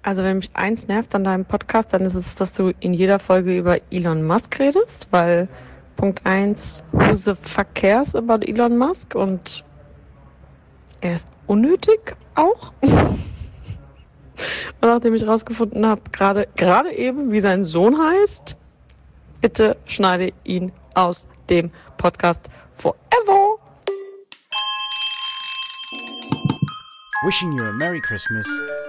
Also wenn mich eins nervt an deinem Podcast, dann ist es, dass du in jeder Folge über Elon Musk redest, weil Punkt eins, who the fuck cares about Elon Musk? Und er ist unnötig auch. Und nachdem ich rausgefunden habe, gerade eben, wie sein Sohn heißt, bitte schneide ihn aus dem Podcast forever. Wishing you a Merry Christmas.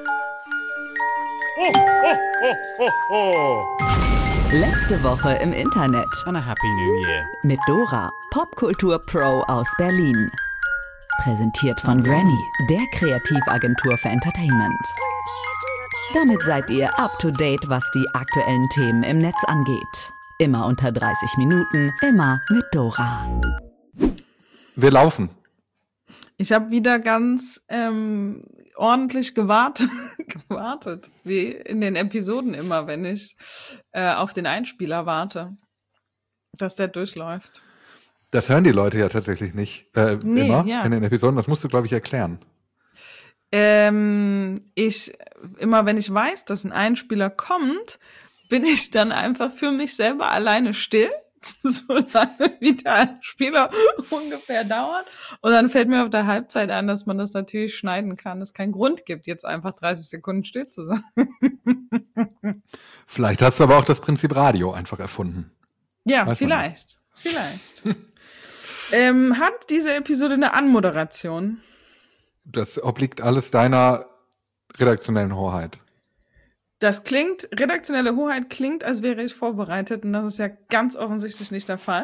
Ho, ho, ho, ho, ho. Letzte Woche im Internet And a Happy New Year. mit Dora, Popkultur-Pro aus Berlin. Präsentiert von Granny, der Kreativagentur für Entertainment. Damit seid ihr up to date, was die aktuellen Themen im Netz angeht. Immer unter 30 Minuten, immer mit Dora. Wir laufen. Ich habe wieder ganz ordentlich gewartet, wie in den Episoden immer, wenn ich auf den Einspieler warte, dass der durchläuft. Das hören die Leute ja tatsächlich nicht Nee, immer ja. in den Episoden. Das musst du, glaube ich, erklären. Immer wenn ich weiß, dass ein Einspieler kommt, bin ich dann einfach für mich selber alleine still, solange wie der Einspieler ungefähr dauert. Und dann fällt mir auf der Halbzeit ein, dass man das natürlich schneiden kann, dass es keinen Grund gibt, jetzt einfach 30 Sekunden still zu sein. Vielleicht hast du aber auch das Prinzip Radio einfach erfunden. Ja, Weiß man vielleicht. Hat diese Episode eine Anmoderation? Das obliegt alles deiner redaktionellen Hoheit. Redaktionelle Hoheit klingt, als wäre ich vorbereitet, und das ist ja ganz offensichtlich nicht der Fall.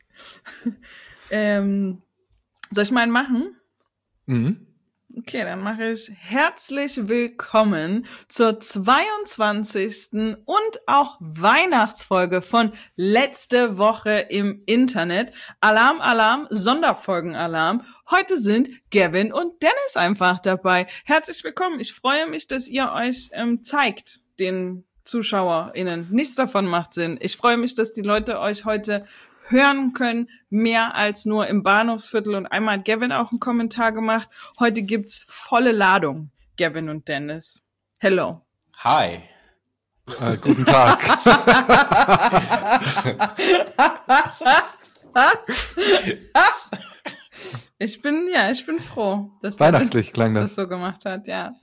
Soll ich mal einen machen? Mhm. Okay, dann mache ich herzlich willkommen zur 22. und auch Weihnachtsfolge von Letzte Woche im Internet. Alarm, Alarm, Sonderfolgenalarm. Heute sind Gavin und Dennis einfach dabei. Herzlich willkommen. Ich freue mich, dass ihr euch zeigt, den ZuschauerInnen. Nichts davon macht Sinn. Ich freue mich, dass die Leute euch heute hören können, mehr als nur im Bahnhofsviertel. Und einmal hat Gavin auch einen Kommentar gemacht. Heute gibt's volle Ladung, Gavin und Dennis. Hello. Hi. Guten Tag. Ich bin froh, dass Weihnachtlich klang das. das so gemacht hat, ja.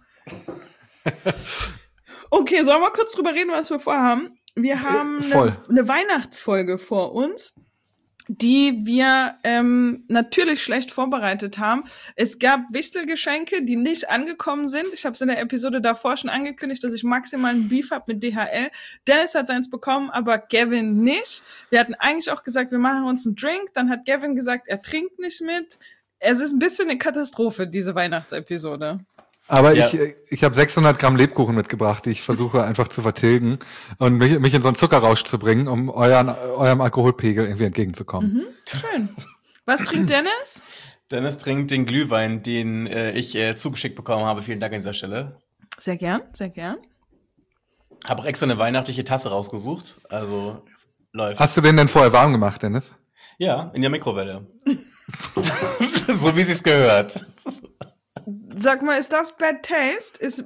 Okay, sollen wir kurz drüber reden, was wir vorhaben? Wir haben voll. eine Weihnachtsfolge vor uns, die wir natürlich schlecht vorbereitet haben. Es gab Wichtelgeschenke, die nicht angekommen sind. Ich habe es in der Episode davor schon angekündigt, dass ich maximal einen Beef habe mit DHL. Dennis hat seins bekommen, aber Gavin nicht. Wir hatten eigentlich auch gesagt, wir machen uns einen Drink. Dann hat Gavin gesagt, er trinkt nicht mit. Es ist ein bisschen eine Katastrophe, diese Weihnachtsepisode. Aber Ja. ich habe 600 Gramm Lebkuchen mitgebracht, die ich versuche einfach zu vertilgen und mich in so einen Zuckerrausch zu bringen, um eurem Alkoholpegel irgendwie entgegenzukommen. Schön. Was trinkt Dennis? Dennis trinkt den Glühwein, den ich zugeschickt bekommen habe. Vielen Dank an dieser Stelle. Sehr gern, sehr gern. Habe auch extra eine weihnachtliche Tasse rausgesucht. Also läuft. Hast du den denn vorher warm gemacht, Dennis? Ja, in der Mikrowelle. So wie sich's gehört. Sag mal, ist das Bad Taste? Ist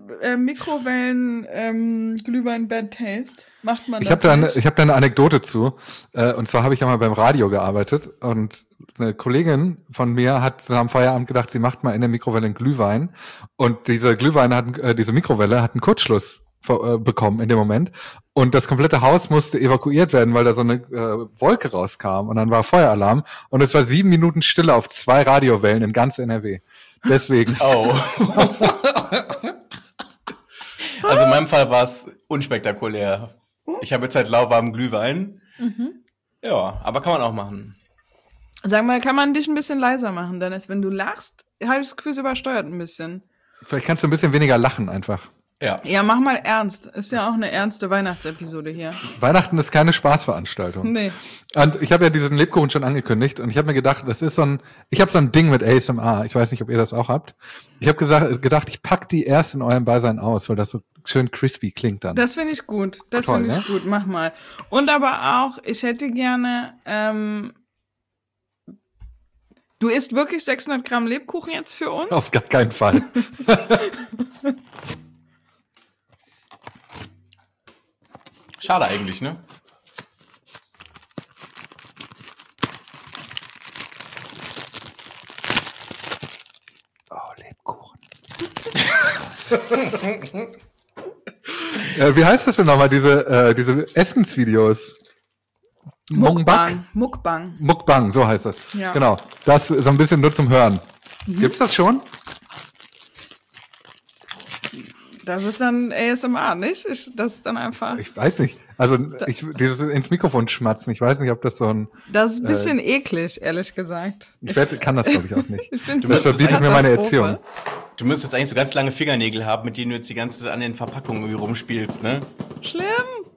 Glühwein Bad Taste? Macht man Ich das habe nicht? da eine Anekdote zu. Und zwar habe ich ja mal beim Radio gearbeitet und eine Kollegin von mir hat am Feierabend gedacht, sie macht mal in der Mikrowelle einen Glühwein. Und diese Mikrowelle hat einen Kurzschluss bekommen in dem Moment. Und das komplette Haus musste evakuiert werden, weil da so eine Wolke rauskam. Und dann war Feueralarm. Und es war 7 Minuten Stille auf 2 Radiowellen in ganz NRW. Deswegen. Oh. Also in meinem Fall war es unspektakulär. Ich habe jetzt halt lauwarmen Glühwein. Ja, aber kann man auch machen. Sag mal, kann man dich ein bisschen leiser machen, Dennis? Wenn du lachst, habe ich das Gefühl, es übersteuert ein bisschen. Vielleicht kannst du ein bisschen weniger lachen einfach. Ja. Ja, mach mal ernst. Ist ja auch eine ernste Weihnachtsepisode hier. Weihnachten ist keine Spaßveranstaltung. Nee. Und ich habe ja diesen Lebkuchen schon angekündigt und ich habe mir gedacht, ich habe so ein Ding mit ASMR. Ich weiß nicht, ob ihr das auch habt. Ich habe gedacht, ich pack die erst in eurem Beisein aus, weil das so schön crispy klingt dann. Das finde ich gut. Das Toll, finde ich ne? gut. Mach mal. Und aber auch, ich hätte gerne, du isst wirklich 600 Gramm Lebkuchen jetzt für uns? Auf gar keinen Fall. Schade eigentlich, ne? Oh, Lebkuchen. Wie heißt das denn nochmal, diese Essensvideos? Mukbang. Mukbang, so heißt das. Ja. Genau. Das so ein bisschen nur zum Hören. Gibt's das schon? Das ist dann ASMR, nicht? Das ist dann einfach. Ich weiß nicht. Also dieses ins Mikrofon schmatzen, ich weiß nicht, ob das so ein... Das ist ein bisschen eklig, ehrlich gesagt. Kann das, glaube ich, auch nicht. Find, Das verbietet mir meine Erziehung. Du müsstest jetzt eigentlich so ganz lange Fingernägel haben, mit denen du jetzt die ganze Zeit an den Verpackungen irgendwie rumspielst, ne? Schlimm.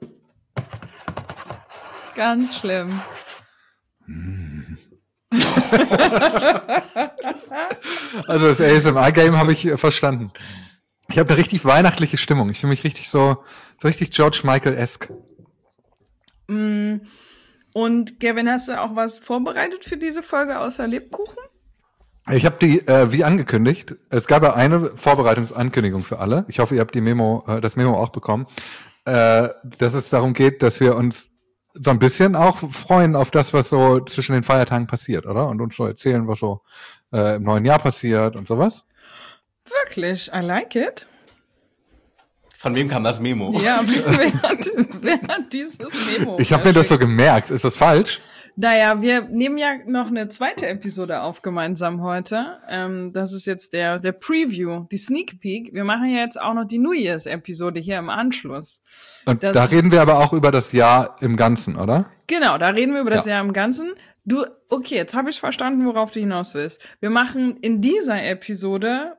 Ganz schlimm. Also das ASMR-Game habe ich verstanden. Ich habe eine richtig weihnachtliche Stimmung. Ich fühle mich richtig so richtig George Michael-esque. Und Gavin, hast du auch was vorbereitet für diese Folge außer Lebkuchen? Ich habe die, wie angekündigt, es gab ja eine Vorbereitungsankündigung für alle. Ich hoffe, ihr habt das Memo auch bekommen, dass es darum geht, dass wir uns so ein bisschen auch freuen auf das, was so zwischen den Feiertagen passiert, oder? Und uns so erzählen, was so im neuen Jahr passiert und sowas. Wirklich, I like it. Von wem kam das Memo? Ja, wer hat dieses Memo? Ich habe mir das so gemerkt. Ist das falsch? Naja, wir nehmen ja noch eine zweite Episode auf gemeinsam heute. Das ist jetzt der Preview, die Sneak Peek. Wir machen ja jetzt auch noch die New Year's Episode hier im Anschluss. Und da reden wir aber auch über das Jahr im Ganzen, oder? Genau, da reden wir über das Jahr im Ganzen. Okay, jetzt habe ich verstanden, worauf du hinaus willst. Wir machen in dieser Episode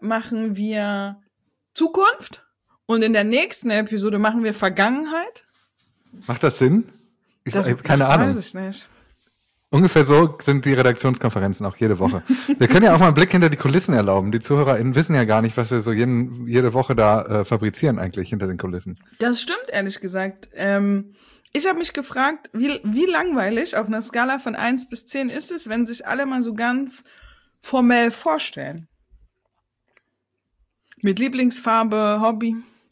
Zukunft und in der nächsten Episode machen wir Vergangenheit. Macht das Sinn? Keine Ahnung. Das weiß ich nicht. Ungefähr so sind die Redaktionskonferenzen auch jede Woche. Wir können ja auch mal einen Blick hinter die Kulissen erlauben. Die ZuhörerInnen wissen ja gar nicht, was wir so jede Woche da fabrizieren eigentlich hinter den Kulissen. Das stimmt, ehrlich gesagt. Ich habe mich gefragt, wie langweilig auf einer Skala von 1 bis 10 ist es, wenn sich alle mal so ganz formell vorstellen. Mit Lieblingsfarbe, Hobby.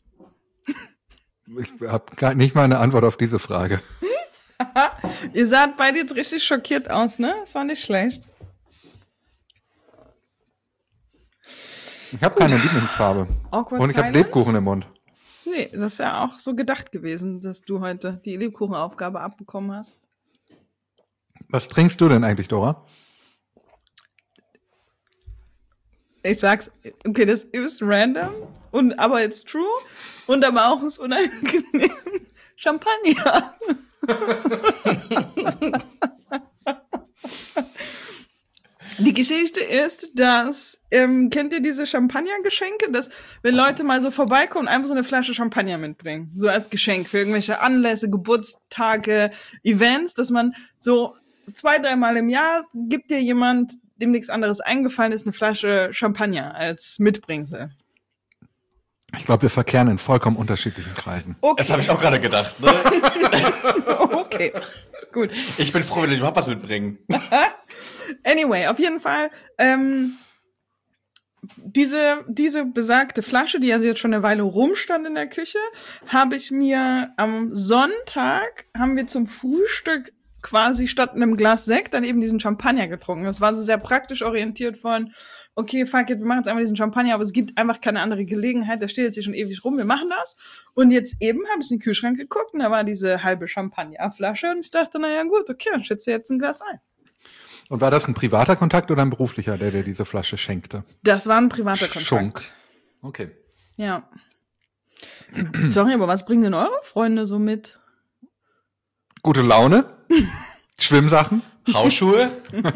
Ich habe nicht mal eine Antwort auf diese Frage. Ihr saht beide jetzt richtig schockiert aus, ne? Das war nicht schlecht. Ich habe keine Lieblingsfarbe. Awkward Und ich habe silence? Lebkuchen im Mund. Nee, das ist ja auch so gedacht gewesen, dass du heute die Lebkuchenaufgabe abbekommen hast. Was trinkst du denn eigentlich, Dora? Ich sag's, okay, das ist random, aber it's true und aber auch ist unangenehm. Champagner. Die Geschichte ist, dass, kennt ihr diese Champagnergeschenke, dass wenn Leute mal so vorbeikommen, einfach so eine Flasche Champagner mitbringen, so als Geschenk für irgendwelche Anlässe, Geburtstage, Events, dass man so 2-3 Mal im Jahr gibt dir jemand, dem nichts anderes eingefallen ist, eine Flasche Champagner als Mitbringsel. Ich glaube, wir verkehren in vollkommen unterschiedlichen Kreisen. Okay. Das habe ich auch gerade gedacht. Ne? Okay, gut. Ich bin froh, wenn ich überhaupt was mitbringen. Anyway, auf jeden Fall, diese besagte Flasche, die also jetzt schon eine Weile rumstand in der Küche, habe ich mir am Sonntag, haben wir zum Frühstück quasi statt einem Glas Sekt dann eben diesen Champagner getrunken. Das war so sehr praktisch orientiert von, okay, fuck it, wir machen jetzt einmal diesen Champagner, aber es gibt einfach keine andere Gelegenheit, der steht jetzt hier schon ewig rum, wir machen das. Und jetzt eben habe ich in den Kühlschrank geguckt und da war diese halbe Champagnerflasche und ich dachte, naja gut, okay, dann schütze jetzt ein Glas ein. Und war das ein privater Kontakt oder ein beruflicher, der dir diese Flasche schenkte? Das war ein privater Kontakt. Schunk. Okay. Ja. Sorry, aber was bringen denn eure Freunde so mit? Gute Laune? Schwimmsachen? Hausschuhe?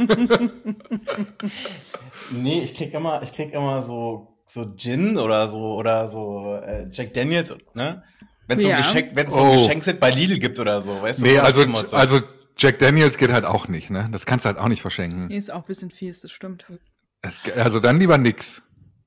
Nee, ich krieg immer so Gin oder so Jack Daniels, ne? Wenn es so ein Geschenkset bei Lidl gibt oder so, weißt du? Nee, also Jack Daniels geht halt auch nicht, ne? Das kannst du halt auch nicht verschenken. Nee, ist auch ein bisschen fies, das stimmt. Also dann lieber nix.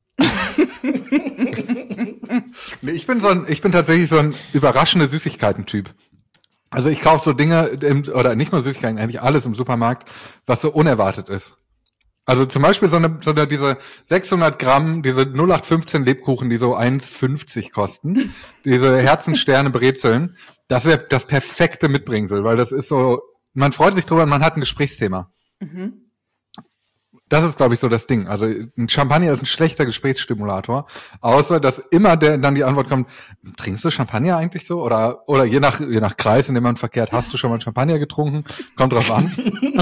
Nee, ich bin tatsächlich so ein überraschende Süßigkeiten-Typ. Also ich kaufe so Dinge, oder nicht nur Süßigkeiten, eigentlich alles im Supermarkt, was so unerwartet ist. Also zum Beispiel diese 600 Gramm, diese 0815 Lebkuchen, die so 1,50 kosten, diese Herzensterne Brezeln, das wäre das perfekte Mitbringsel, weil das ist so, man freut sich drüber und man hat ein Gesprächsthema. Mhm. Das ist, glaube ich, so das Ding. Also ein Champagner ist ein schlechter Gesprächsstimulator, außer dass immer dann die Antwort kommt, trinkst du Champagner eigentlich so? Oder je nach Kreis, in dem man verkehrt, hast du schon mal Champagner getrunken? Kommt drauf an.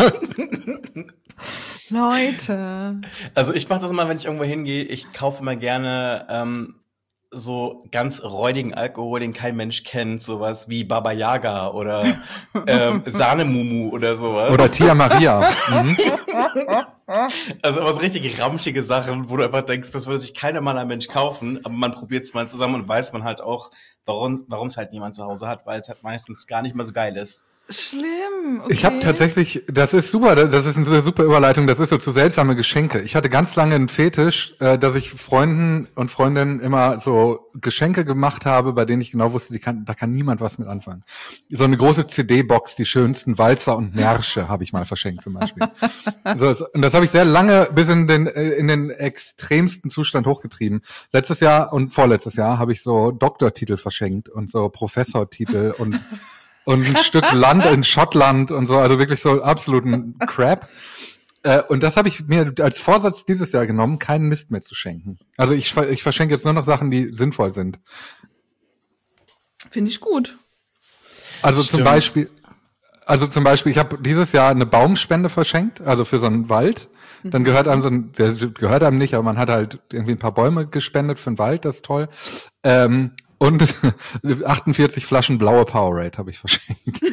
Leute. Also ich mache das immer, wenn ich irgendwo hingehe. Ich kaufe immer gerne so ganz räudigen Alkohol, den kein Mensch kennt. Sowas wie Baba Yaga oder Sahnemumu oder sowas. Oder Tia Maria. Mhm. Also aber so richtig ramschige Sachen, wo du einfach denkst, das würde sich kein normaler Mensch kaufen. Aber man probiert es mal zusammen und weiß man halt auch, warum es halt niemand zu Hause hat. Weil es halt meistens gar nicht mal so geil ist. Schlimm, okay. Ich habe tatsächlich, das ist super, das ist eine super Überleitung, das ist so zu seltsame Geschenke. Ich hatte ganz lange einen Fetisch, dass ich Freunden und Freundinnen immer so Geschenke gemacht habe, bei denen ich genau wusste, da kann niemand was mit anfangen. So eine große CD-Box, die schönsten Walzer und Märsche habe ich mal verschenkt zum Beispiel. Und das habe ich sehr lange bis in den extremsten Zustand hochgetrieben. Letztes Jahr und vorletztes Jahr habe ich so Doktortitel verschenkt und so Professortitel und ein Stück Land in Schottland und so, also wirklich so absoluten Crap. Und das habe ich mir als Vorsatz dieses Jahr genommen, keinen Mist mehr zu schenken. Also ich verschenke jetzt nur noch Sachen, die sinnvoll sind. Finde ich gut. Also zum Beispiel, ich habe dieses Jahr eine Baumspende verschenkt, also für so einen Wald. Dann gehört einem der gehört einem nicht, aber man hat halt irgendwie ein paar Bäume gespendet für einen Wald, das ist toll. Und 48 Flaschen blaue Powerade habe ich verschenkt.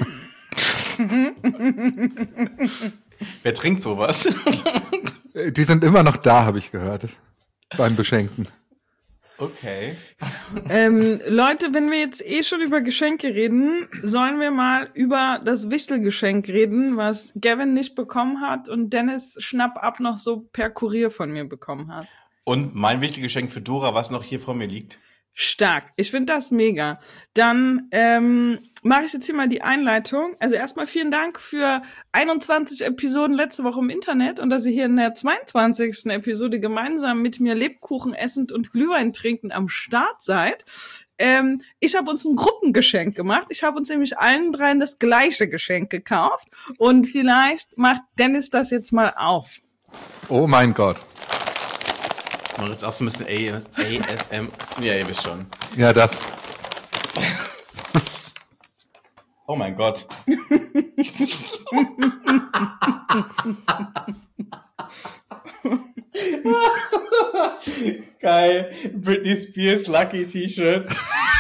Wer trinkt sowas? Die sind immer noch da, habe ich gehört. Beim Beschenken. Okay. Leute, wenn wir jetzt schon über Geschenke reden, sollen wir mal über das Wichtelgeschenk reden, was Gavin nicht bekommen hat und Dennis Schnapp ab noch so per Kurier von mir bekommen hat. Und mein Wichtelgeschenk für Dora, was noch hier vor mir liegt. Stark. Ich finde das mega. Dann mache ich jetzt hier mal die Einleitung. Also erstmal vielen Dank für 21 Episoden letzte Woche im Internet und dass ihr hier in der 22. Episode gemeinsam mit mir Lebkuchen essend und Glühwein trinkend am Start seid. Ich habe uns ein Gruppengeschenk gemacht. Ich habe uns nämlich allen dreien das gleiche Geschenk gekauft. Und vielleicht macht Dennis das jetzt mal auf. Oh mein Gott. Ich mache jetzt auch so ein bisschen ASM. Ja, ihr wisst schon. Ja, das. Oh mein Gott. Geil. Britney Spears Lucky T-Shirt.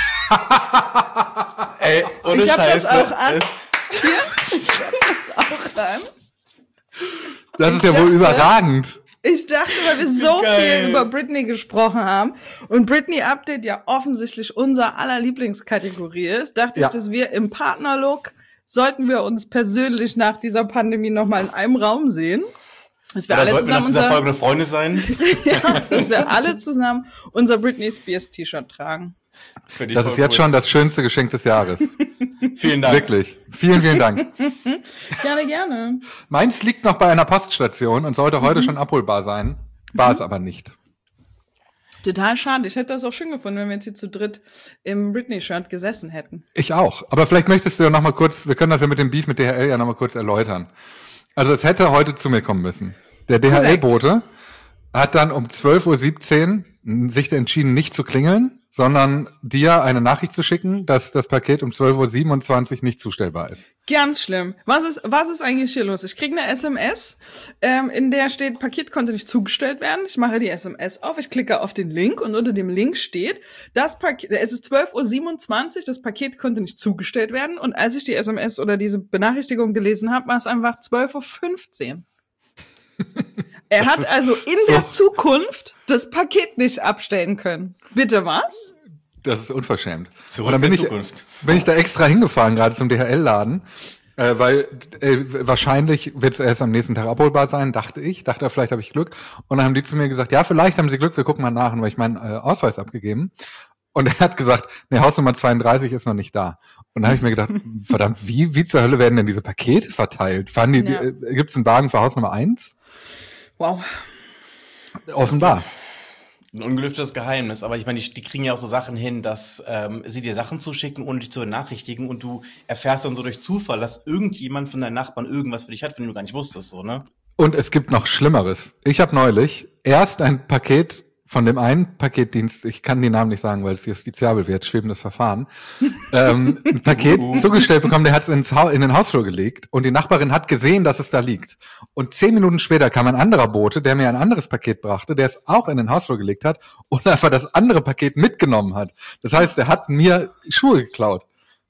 Ey, ohne ich hab Scheiße. Das auch an. Hier? Ich hab das auch an. Das ist ja wohl überragend. Ich dachte, weil wir so viel über Britney gesprochen haben und Britney Update ja offensichtlich unser aller Lieblingskategorie ist, dachte ich, dass wir im Partnerlook sollten wir uns persönlich nach dieser Pandemie nochmal in einem Raum sehen. Dass wir alle zusammen nach dieser Folge Freunde sein. Ja, dass wir alle zusammen unser Britney Spears T-Shirt tragen. Das ist jetzt schon das schönste Geschenk des Jahres. Vielen Dank. Wirklich. Vielen, vielen Dank. Gerne, gerne. Meins liegt noch bei einer Poststation und sollte heute schon abholbar sein. War es aber nicht. Total schade. Ich hätte das auch schön gefunden, wenn wir jetzt hier zu dritt im Britney-Shirt gesessen hätten. Ich auch. Aber vielleicht möchtest du ja noch mal kurz, wir können das ja mit dem Beef mit DHL ja noch mal kurz erläutern. Also es hätte heute zu mir kommen müssen. Der DHL-Bote hat dann um 12:17 Uhr sich entschieden, nicht zu klingeln, sondern dir eine Nachricht zu schicken, dass das Paket um 12:27 Uhr nicht zustellbar ist. Ganz schlimm. Was ist eigentlich hier los? Ich kriege eine SMS, in der steht, Paket konnte nicht zugestellt werden. Ich mache die SMS auf, ich klicke auf den Link und unter dem Link steht, es ist 12:27 Uhr, das Paket konnte nicht zugestellt werden. Und als ich die SMS oder diese Benachrichtigung gelesen habe, war es einfach 12:15 Uhr. Er hat also in der Zukunft das Paket nicht abstellen können. Bitte was? Das ist unverschämt. Zurück in die Zukunft. Bin ich da extra hingefahren, gerade zum DHL-Laden, weil wahrscheinlich wird es erst am nächsten Tag abholbar sein, dachte vielleicht habe ich Glück. Und dann haben die zu mir gesagt, ja, vielleicht haben sie Glück, wir gucken mal nach, weil ich meinen Ausweis abgegeben. Und er hat gesagt, nee, Hausnummer 32 ist noch nicht da. Und da habe ich mir gedacht, verdammt, wie zur Hölle werden denn diese Pakete verteilt? Gibt's einen Wagen für Hausnummer 1? Wow. Offenbar. Ein ungelüftetes Geheimnis, aber ich meine, die kriegen ja auch so Sachen hin, dass sie dir Sachen zuschicken, ohne dich zu benachrichtigen und du erfährst dann so durch Zufall, dass irgendjemand von deinen Nachbarn irgendwas für dich hat, wenn du gar nicht wusstest, so, ne? Und es gibt noch Schlimmeres. Ich habe neulich erst ein Paket von dem einen Paketdienst, ich kann den Namen nicht sagen, weil es justiziabel wird, schwebendes Verfahren, ein Paket zugestellt bekommen, der hat es in den Hausflur gelegt und die Nachbarin hat gesehen, dass es da liegt. Und 10 Minuten später kam ein anderer Bote, der mir ein anderes Paket brachte, der es auch in den Hausflur gelegt hat und einfach das andere Paket mitgenommen hat. Das heißt, er hat mir Schuhe geklaut.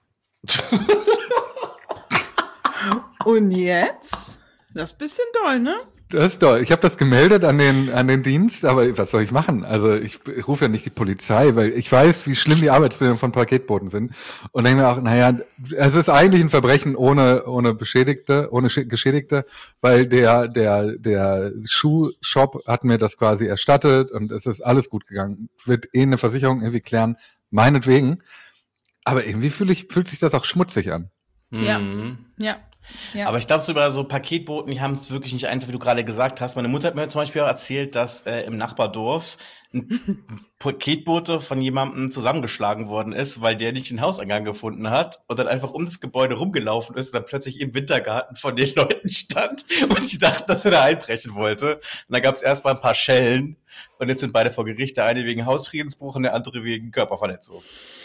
Und jetzt? Das ist ein bisschen doll, ne? Das ist toll. Ich habe das gemeldet an den Dienst, aber was soll ich machen? Also ich rufe ja nicht die Polizei, weil ich weiß, wie schlimm die Arbeitsbedingungen von Paketboten sind. Und denke mir auch, naja, es ist eigentlich ein Verbrechen ohne Beschädigte, ohne Geschädigte, weil der Schuhshop hat mir das quasi erstattet und es ist alles gut gegangen. Wird eine Versicherung irgendwie klären, meinetwegen. Aber irgendwie fühlt sich das auch schmutzig an. Ja. Ja. Aber ich glaube, so über so Paketboten, die haben es wirklich nicht einfach, wie du gerade gesagt hast. Meine Mutter hat mir zum Beispiel auch erzählt, dass im Nachbardorf ein Paketbote von jemandem zusammengeschlagen worden ist, weil der nicht den Hauseingang gefunden hat und dann einfach um das Gebäude rumgelaufen ist und dann plötzlich im Wintergarten von den Leuten stand und die dachten, dass er da einbrechen wollte. Und dann gab es erstmal ein paar Schellen und jetzt sind beide vor Gericht, der eine wegen Hausfriedensbruch und der andere wegen Körperverletzung.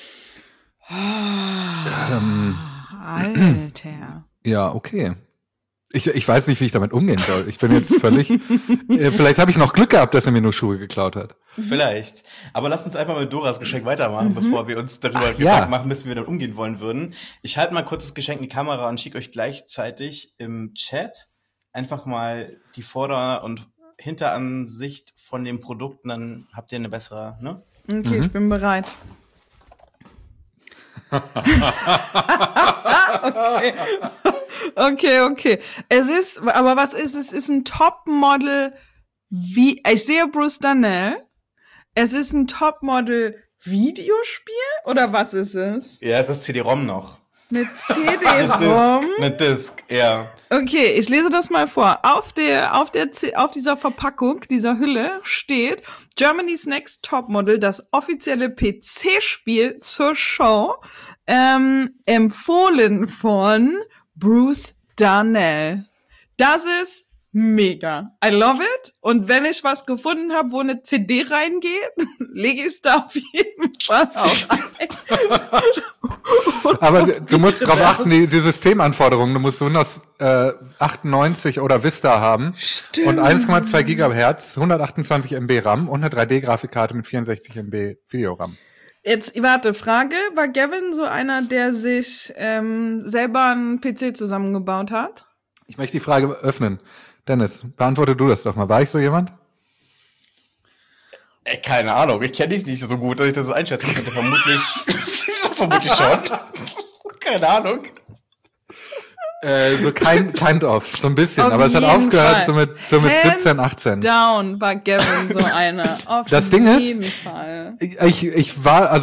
Alter. Ja, okay. Ich weiß nicht, wie ich damit umgehen soll. Ich bin jetzt völlig, vielleicht habe ich noch Glück gehabt, dass er mir nur Schuhe geklaut hat. Vielleicht. Aber lass uns einfach mit Doras Geschenk weitermachen, bevor wir uns darüber Gedanken machen müssen, wie wir damit umgehen wollen würden. Ich halte mal kurz das Geschenk in die Kamera und schicke euch gleichzeitig im Chat einfach mal die Vorder- und Hinteransicht von den Produkten, dann habt ihr eine bessere, ne? Okay, ich bin bereit. Okay. Es ist, aber was ist es? Es ist ein Topmodel ich sehe Bruce Darnell. Es ist ein Topmodel Videospiel oder was ist es? Ja, es ist CD-ROM noch. Eine CD-ROM? Eine Disc, ja. Okay, ich lese das mal vor. Auf dieser Verpackung, dieser Hülle steht Germany's Next Topmodel, das offizielle PC-Spiel zur Show, empfohlen von Bruce Darnell. Das ist mega. I love it. Und wenn ich was gefunden habe, wo eine CD reingeht, lege ich es da auf jeden Fall auf ein. Aber du musst darauf achten, die Systemanforderungen, du musst Windows 98 oder Vista haben. Stimmt. Und 1,2 Gigahertz, 128 MB RAM und eine 3D-Grafikkarte mit 64 MB Videoram. Jetzt, warte, Frage, war Gavin so einer, der sich selber einen PC zusammengebaut hat? Ich möchte die Frage öffnen. Dennis, beantworte du das doch mal. War ich so jemand? Keine Ahnung, ich kenne dich nicht so gut, dass ich das einschätzen könnte. Vermutlich schon. Keine Ahnung. So kind of, so ein bisschen. Aber es hat jeden aufgehört Fall. so mit Hands 17, 18. down war Gavin so einer. Auf Das Ding jeden ist, Fall. ich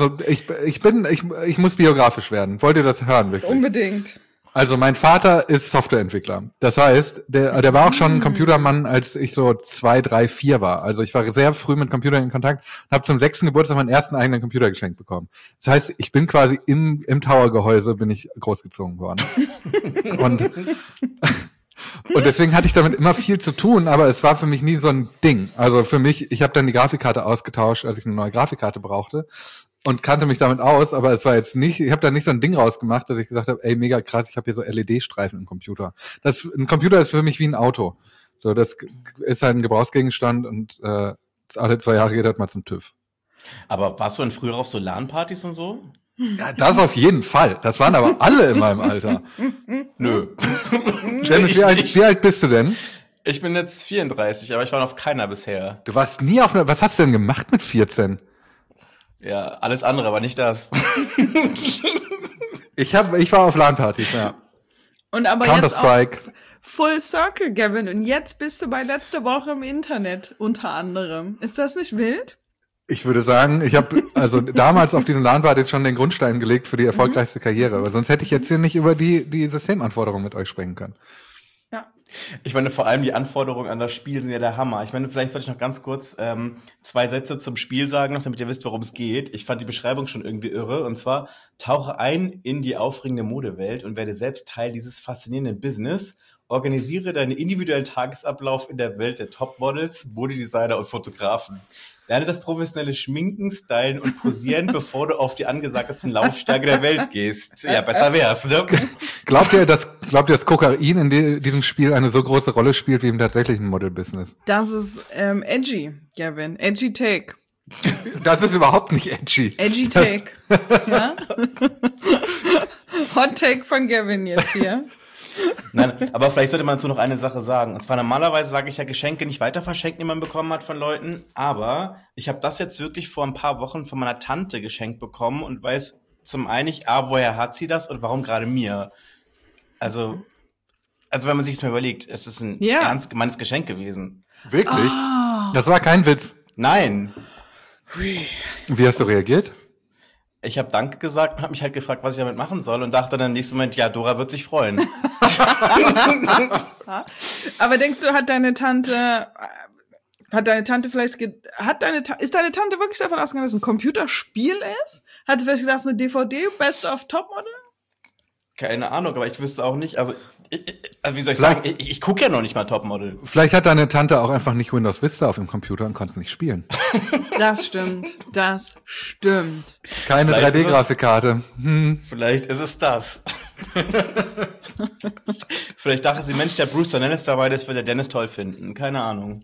muss biografisch werden. Wollt ihr das hören, wirklich? Unbedingt. Also mein Vater ist Softwareentwickler. Das heißt, der war auch schon ein Computermann, als ich so 2, 3, 4 war. Also ich war sehr früh mit Computern in Kontakt und habe zum 6. Geburtstag meinen ersten eigenen Computer geschenkt bekommen. Das heißt, ich bin quasi im Tower-Gehäuse bin ich großgezogen worden. Und deswegen hatte ich damit immer viel zu tun, aber es war für mich nie so ein Ding. Also für mich, ich habe dann die Grafikkarte ausgetauscht, als ich eine neue Grafikkarte brauchte. Und kannte mich damit aus, aber es war jetzt nicht, ich habe da nicht so ein Ding rausgemacht, dass ich gesagt habe, ey, mega krass, ich habe hier so LED-Streifen im Computer. Ein Computer ist für mich wie ein Auto. So, das ist halt ein Gebrauchsgegenstand und alle 2 Jahre geht das mal zum TÜV. Aber warst du denn früher auf so LAN-Partys und so? Ja, das auf jeden Fall. Das waren aber alle in meinem Alter. Nö. Dennis, wie alt bist du denn? Ich bin jetzt 34, aber ich war auf keiner bisher. Du warst nie auf einer, was hast du denn gemacht mit 14? Ja, alles andere, aber nicht das. Ich war auf LAN-Partys, ja. Und aber Counter-Strike. Jetzt Full Circle, Gavin. Und jetzt bist du bei letzte Woche im Internet, unter anderem. Ist das nicht wild? Ich würde sagen, ich habe also damals auf diesen LAN-Partys schon den Grundstein gelegt für die erfolgreichste Karriere. Aber sonst hätte ich jetzt hier nicht über die Systemanforderungen mit euch sprechen können. Ja. Ich meine, vor allem die Anforderungen an das Spiel sind ja der Hammer. Ich meine, vielleicht sollte ich noch ganz kurz 2 Sätze zum Spiel sagen, noch, damit ihr wisst, worum es geht. Ich fand die Beschreibung schon irgendwie irre. Und zwar, tauche ein in die aufregende Modewelt und werde selbst Teil dieses faszinierenden Business. Organisiere deinen individuellen Tagesablauf in der Welt der Topmodels, Modedesigner und Fotografen. Lerne das professionelle Schminken, Stylen und Posieren, bevor du auf die angesagtesten Laufstege der Welt gehst. Ja, besser wär's, ne? Glaubt ihr, dass Kokain in diesem Spiel eine so große Rolle spielt wie im tatsächlichen Model-Business? Das ist edgy, Gavin. Edgy Take. Das ist überhaupt nicht edgy. Edgy Take. Ja? Hot Take von Gavin jetzt hier. Nein, aber vielleicht sollte man dazu noch eine Sache sagen. Und zwar normalerweise sage ich ja Geschenke nicht weiter verschenken, die man bekommen hat von Leuten. Aber ich habe das jetzt wirklich vor ein paar Wochen von meiner Tante geschenkt bekommen und weiß zum einen nicht, woher hat sie das und warum gerade mir. Also wenn man sich das mal überlegt, es ist ein ernst gemeintes Geschenk gewesen. Wirklich? Das war kein Witz. Nein. Wie hast du reagiert? Ich habe Danke gesagt und habe mich halt gefragt, was ich damit machen soll und dachte dann im nächsten Moment, ja, Dora wird sich freuen. Aber denkst du, ist deine Tante wirklich davon ausgegangen, dass es ein Computerspiel ist? Hat sie vielleicht gedacht, es ist eine DVD, Best of Topmodel? Keine Ahnung, aber ich wüsste auch nicht, also wie soll ich sagen, ich gucke ja noch nicht mal Topmodel. Vielleicht hat deine Tante auch einfach nicht Windows Vista auf dem Computer und konnte es nicht spielen. Das stimmt. Keine 3D-Grafikkarte. Vielleicht ist es das. Vielleicht dachte sie, Mensch, der Bruce Dennis dabei ist, wird der Dennis toll finden. Keine Ahnung.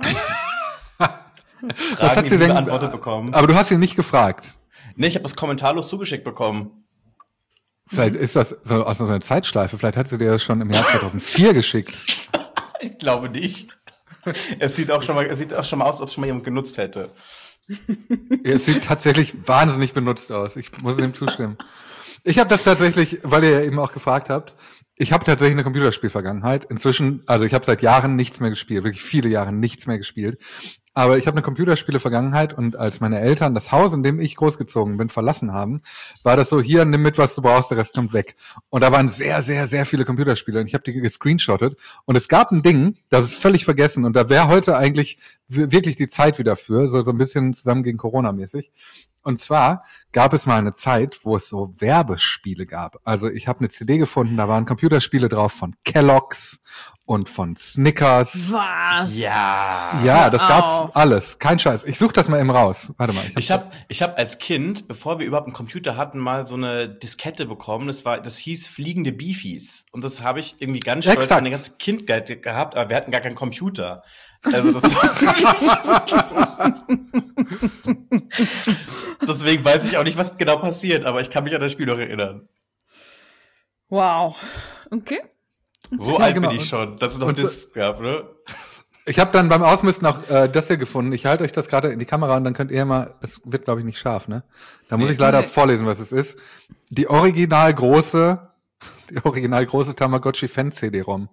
Was hat sie denn beantwortet bekommen? Aber du hast ihn nicht gefragt. Nee, ich habe das kommentarlos zugeschickt bekommen. Vielleicht ist das so aus so einer Zeitschleife. Vielleicht hat sie dir das schon im Jahr 2004 geschickt. Ich glaube nicht. Es sieht auch schon mal aus, als ob es schon mal jemand genutzt hätte. Es sieht tatsächlich wahnsinnig benutzt aus. Ich muss dem zustimmen. Ich habe das tatsächlich, weil ihr ja eben auch gefragt habt, ich habe tatsächlich eine Computerspielvergangenheit. Inzwischen, also ich habe seit Jahren nichts mehr gespielt, wirklich viele Jahre nichts mehr gespielt. Aber ich habe eine Computerspiele-Vergangenheit und als meine Eltern das Haus, in dem ich großgezogen bin, verlassen haben, war das so, hier, nimm mit, was du brauchst, der Rest kommt weg. Und da waren sehr, sehr, sehr viele Computerspiele und ich habe die gescreenshottet. Und es gab ein Ding, das ist völlig vergessen und da wäre heute eigentlich wirklich die Zeit wieder für, so ein bisschen zusammen gegen Corona-mäßig. Und zwar gab es mal eine Zeit, wo es so Werbespiele gab. Also ich habe eine CD gefunden, da waren Computerspiele drauf von Kellogg's und von Snickers. Was? Ja, das gab's alles. Kein Scheiß. Ich suche das mal eben raus. Warte mal. Ich hab als Kind, bevor wir überhaupt einen Computer hatten, mal so eine Diskette bekommen. Das hieß Fliegende Beefies. Und das habe ich irgendwie ganz stolz meine ganze Kindheit gehabt, aber wir hatten gar keinen Computer. Also das Deswegen weiß ich auch nicht, was genau passiert, aber ich kann mich an das Spiel noch erinnern. Wow. Okay. So alt bin ich schon, dass es noch Discs gab, ne? Ich habe dann beim Ausmisten auch das hier gefunden. Ich halte euch das gerade in die Kamera und dann könnt ihr mal, das wird glaube ich nicht scharf, ne? Da muss ich leider vorlesen, was es ist. Die original große Tamagotchi Fan CD-ROM.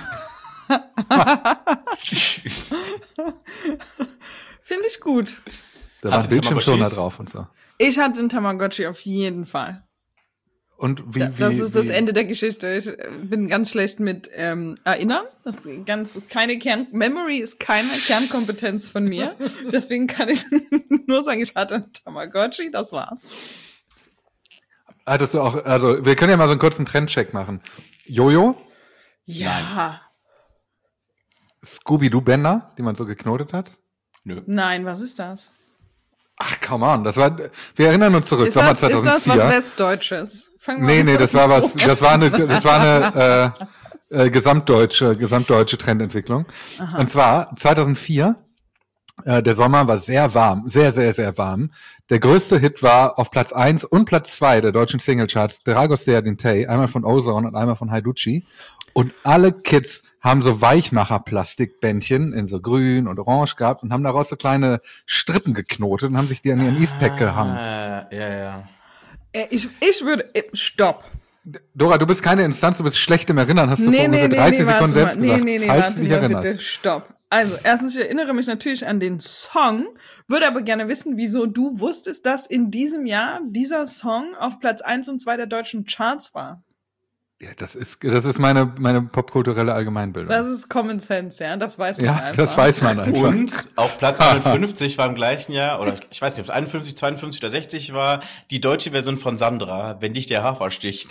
Finde ich gut. Da war ein Bildschirmschoner drauf und so. Ich hatte einen Tamagotchi auf jeden Fall. Und das ist das Ende der Geschichte. Ich bin ganz schlecht mit Erinnern. Memory ist keine Kernkompetenz von mir. Deswegen kann ich nur sagen, ich hatte einen Tamagotchi, das war's. Hattest du auch, also wir können ja mal so einen kurzen Trendcheck machen. Jojo? Ja. Nein. Scooby-Doo-Bänder, die man so geknotet hat? Nö. Nein, was ist das? Ach, come on, wir erinnern uns zurück, Sommer 2004. Ist das was Westdeutsches? Nee, das war eine gesamtdeutsche Trendentwicklung. Aha. Und zwar 2004, der Sommer war sehr warm, sehr, sehr, sehr warm. Der größte Hit war auf Platz 1 und Platz 2 der deutschen Singlecharts Dragostea Dintei, einmal von Ozone und einmal von Haiducci. Und alle Kids haben so Weichmacher-Plastikbändchen in so grün und orange gehabt und haben daraus so kleine Strippen geknotet und haben sich die an ihren Eastpack gehangen. Ja. Ich würde, stopp. Dora, du bist keine Instanz, du bist schlecht im Erinnern, hast du vor ungefähr 30 Sekunden selbst gesagt, falls du dich erinnerst. Bitte, stopp. Also, erstens, ich erinnere mich natürlich an den Song, würde aber gerne wissen, wieso du wusstest, dass in diesem Jahr dieser Song auf Platz 1 und 2 der deutschen Charts war. Ja, das ist meine popkulturelle Allgemeinbildung. Das ist Common Sense, ja. Das weiß man Ja, einfach. das weiß man einfach. Und auf Platz 51 war im gleichen Jahr, oder ich weiß nicht, ob es 51, 52 oder 60 war, die deutsche Version von Sandra, wenn dich der Hafer sticht.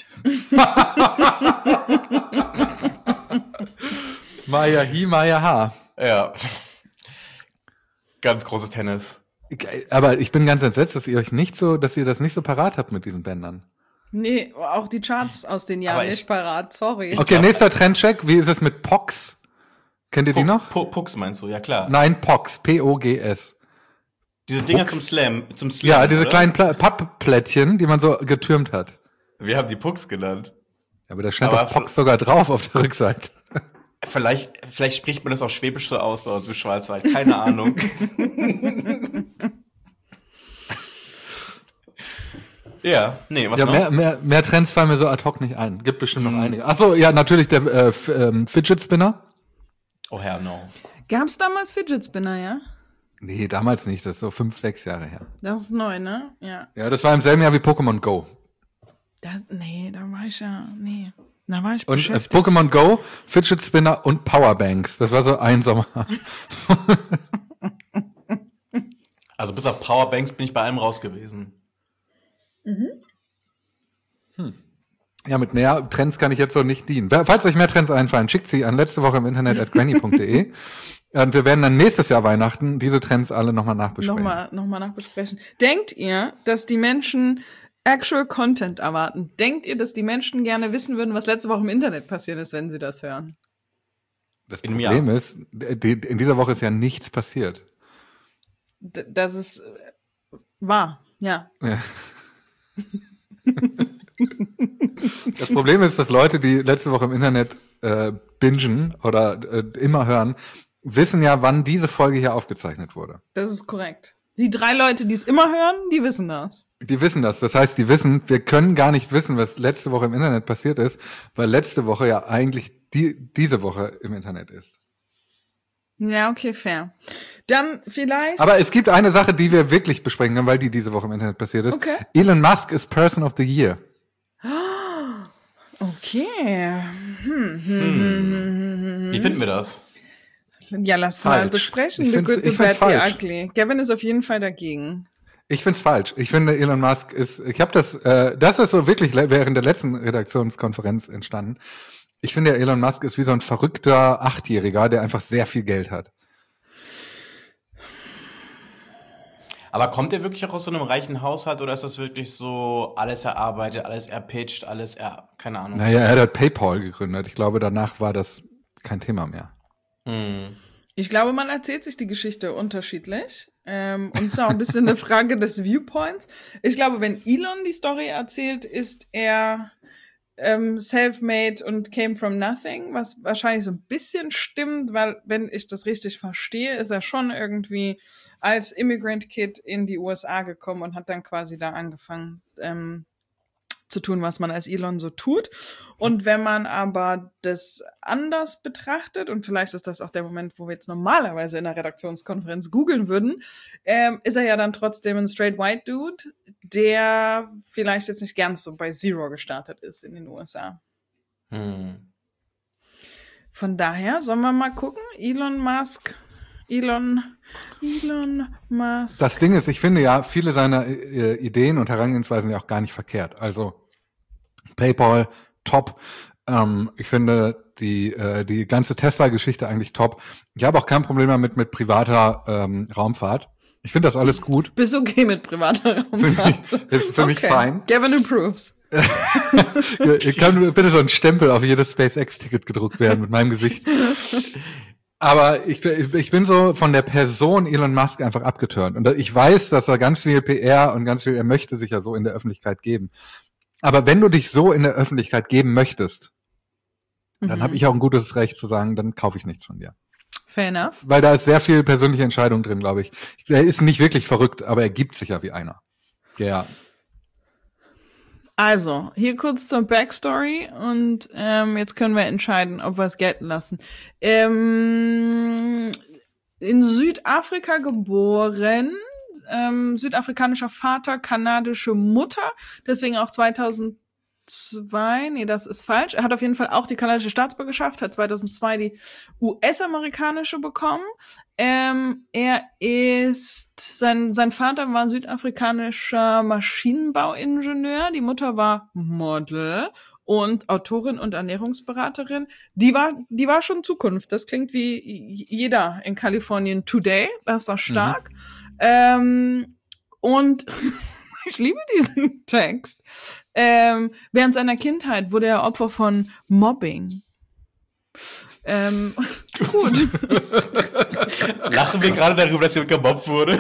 Maya hi, Maya ha. Ja. Ganz großes Tennis. Aber ich bin ganz entsetzt, dass ihr das nicht so parat habt mit diesen Bändern. Nee, auch die Charts aus den Jahren Aber ich- nicht parat, sorry. Okay, nächster Trendcheck. Wie ist es mit Pox? Kennt ihr die noch? Pucks meinst du, ja klar. Nein, Pox. P-O-G-S. Diese Dinger Pucks? zum Slam. Ja, diese oder? kleinen Pappplättchen, die man so getürmt hat. Wir haben die Pucks genannt. Ja, aber da stand Aber doch Pox sogar drauf auf der Rückseite. Vielleicht spricht man das auch schwäbisch so aus bei uns im Schwarzwald. Keine Ahnung. Ja, nee, was Ja, noch? mehr Trends fallen mir so ad hoc nicht ein. Gibt bestimmt noch einige. Achso, ja, natürlich der Fidget Spinner. Oh Herr, no. Gab's damals Fidget Spinner, ja? Nee, damals nicht. Das ist so 5, 6 Jahre her. Das ist neu, ne? Ja. Ja, das war im selben Jahr wie Pokémon Go. Da war ich Da war ich Und beschäftigt. Pokémon Go, Fidget Spinner und Powerbanks. Das war so ein Sommer. Also bis auf Powerbanks bin ich bei allem raus gewesen. Ja, mit mehr Trends kann ich jetzt so nicht dienen. Falls euch mehr Trends einfallen, schickt sie an letzte Woche im Internet at granny.de. Und wir werden dann nächstes Jahr Weihnachten diese Trends alle nochmal nachbesprechen. Nochmal nachbesprechen. Denkt ihr, dass die Menschen actual Content erwarten? Denkt ihr, dass die Menschen gerne wissen würden, was letzte Woche im Internet passiert ist, wenn sie das hören? Das In einem Problem ist, in dieser Woche ist ja nichts passiert. Das ist wahr, ja. Ja. Das Problem ist, dass Leute, die letzte Woche im Internet bingen oder immer hören, wissen ja, wann diese Folge hier aufgezeichnet wurde. Das ist korrekt. Die 3 Leute, die es immer hören, die wissen das. Die wissen das. Das heißt, die wissen, wir können gar nicht wissen, was letzte Woche im Internet passiert ist, weil letzte Woche ja eigentlich diese Woche im Internet ist. Ja, okay, fair. Dann vielleicht... Aber es gibt eine Sache, die wir wirklich besprechen können, weil die diese Woche im Internet passiert ist. Okay. Elon Musk ist Person of the Year. Okay. Wie finden wir das? Ja, lass mal Falsch. besprechen. Ich The find's- Good, the ich find's Bad, the falsch. Ugly. Gavin ist auf jeden Fall dagegen. Ich find's falsch. Ich finde, Elon Musk ist, das ist so wirklich während der letzten Redaktionskonferenz entstanden. Ich finde, Elon Musk ist wie so ein verrückter Achtjähriger, der einfach sehr viel Geld hat. Aber kommt der wirklich auch aus so einem reichen Haushalt oder ist das wirklich so alles erarbeitet, alles erpitcht, keine Ahnung. Naja, er hat PayPal gegründet. Ich glaube, danach war das kein Thema mehr. Ich glaube, man erzählt sich die Geschichte unterschiedlich. Und es ist auch ein bisschen eine Frage des Viewpoints. Ich glaube, wenn Elon die Story erzählt, ist er self-made und came from nothing, was wahrscheinlich so ein bisschen stimmt, weil, wenn ich das richtig verstehe, ist er schon irgendwie als Immigrant Kid in die USA gekommen und hat dann quasi da angefangen zu tun, was man als Elon so tut. Und wenn man aber das anders betrachtet, und vielleicht ist das auch der Moment, wo wir jetzt normalerweise in der Redaktionskonferenz googeln würden, ist er ja dann trotzdem ein straight white Dude, der vielleicht jetzt nicht ganz so bei Zero gestartet ist in den USA. Von daher, sollen wir mal gucken? Elon Musk. Das Ding ist, ich finde ja viele seiner Ideen und Herangehensweisen ja auch gar nicht verkehrt. Also PayPal, top. Ich finde die ganze Tesla-Geschichte eigentlich top. Ich habe auch kein Problem damit mit privater Raumfahrt. Ich finde das alles gut. Bist okay mit privater Raumfahrt? Ist für mich fein. Gavin approves. Kann bitte so ein Stempel auf jedes SpaceX-Ticket gedruckt werden mit meinem Gesicht. Aber ich bin so von der Person Elon Musk einfach abgeturnt. Und ich weiß, dass er ganz viel PR und er möchte sich ja so in der Öffentlichkeit geben. Aber wenn du dich so in der Öffentlichkeit geben möchtest, dann habe ich auch ein gutes Recht zu sagen, dann kaufe ich nichts von dir. Fair enough. Weil da ist sehr viel persönliche Entscheidung drin, glaube ich. Er ist nicht wirklich verrückt, aber er gibt sich ja wie einer. Ja. Also, hier kurz zur Backstory und jetzt können wir entscheiden, ob wir es gelten lassen. In Südafrika geboren, südafrikanischer Vater, kanadische Mutter, deswegen auch 2002 2002, nee, das ist falsch. Er hat auf jeden Fall auch die kanadische Staatsbürgerschaft, hat 2002 die US-amerikanische bekommen. Er ist, sein Vater war südafrikanischer Maschinenbauingenieur, die Mutter war Model und Autorin und Ernährungsberaterin. Die war schon Zukunft. Das klingt wie jeder in Kalifornien today. Das ist doch stark. Und ich liebe diesen Text. Während seiner Kindheit wurde er Opfer von Mobbing. Gut. Lachen wir gerade darüber, dass jemand gemobbt wurde?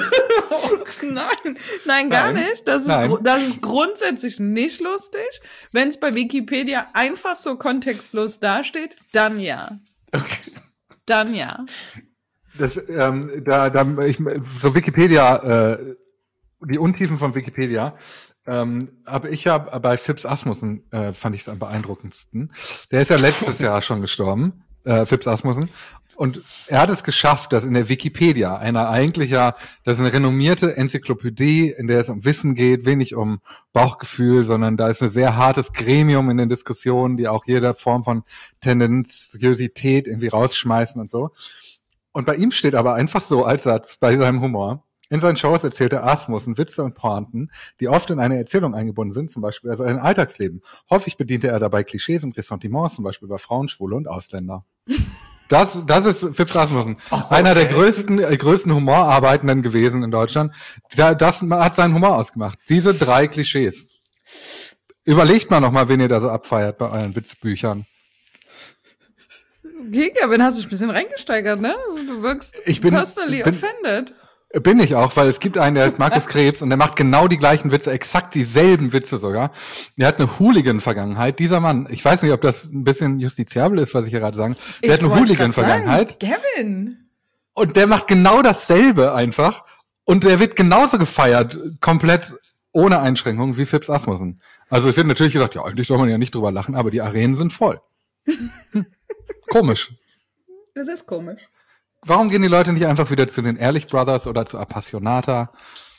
Nein, gar nicht. Das ist grundsätzlich nicht lustig. Wenn es bei Wikipedia einfach so kontextlos dasteht, dann ja. Okay. Dann ja. Das, so Wikipedia, die Untiefen von Wikipedia, habe ich ja bei Phipps Asmussen, fand ich es am beeindruckendsten. Der ist ja letztes Jahr schon gestorben, Phipps Asmussen. Und er hat es geschafft, dass in der Wikipedia, das ist eine renommierte Enzyklopädie, in der es um Wissen geht, wenig um Bauchgefühl, sondern da ist ein sehr hartes Gremium in den Diskussionen, die auch jede Form von Tendenziosität irgendwie rausschmeißen und so. Und bei ihm steht aber einfach so als Satz bei seinem Humor: In seinen Shows erzählte Asmussen Witze und Pointen, die oft in eine Erzählung eingebunden sind, zum Beispiel also ein Alltagsleben. Häufig bediente er dabei Klischees und Ressentiments, zum Beispiel über Frauen, Schwule und Ausländer. Das ist Phipps Asmussen. Einer der größten Humorarbeitenden gewesen in Deutschland. Das hat seinen Humor ausgemacht. Diese 3 Klischees. Überlegt mal nochmal, wen ihr da so abfeiert bei euren Witzbüchern. Gegen, hast du dich ein bisschen reingesteigert, ne? Du wirkst personally offended. Bin ich auch, weil es gibt einen, der heißt Markus Krebs und der macht genau die gleichen Witze, exakt dieselben Witze sogar. Der hat eine Hooligan-Vergangenheit. Dieser Mann, ich weiß nicht, ob das ein bisschen justiziabel ist, was ich hier gerade sage. Der hat eine Hooligan-Vergangenheit. Kevin! Und der macht genau dasselbe einfach. Und der wird genauso gefeiert, komplett ohne Einschränkungen wie Phipps Asmussen. Also es wird natürlich gesagt, ja, eigentlich soll man ja nicht drüber lachen, aber die Arenen sind voll. Komisch. Das ist komisch. Warum gehen die Leute nicht einfach wieder zu den Ehrlich Brothers oder zu Appassionata?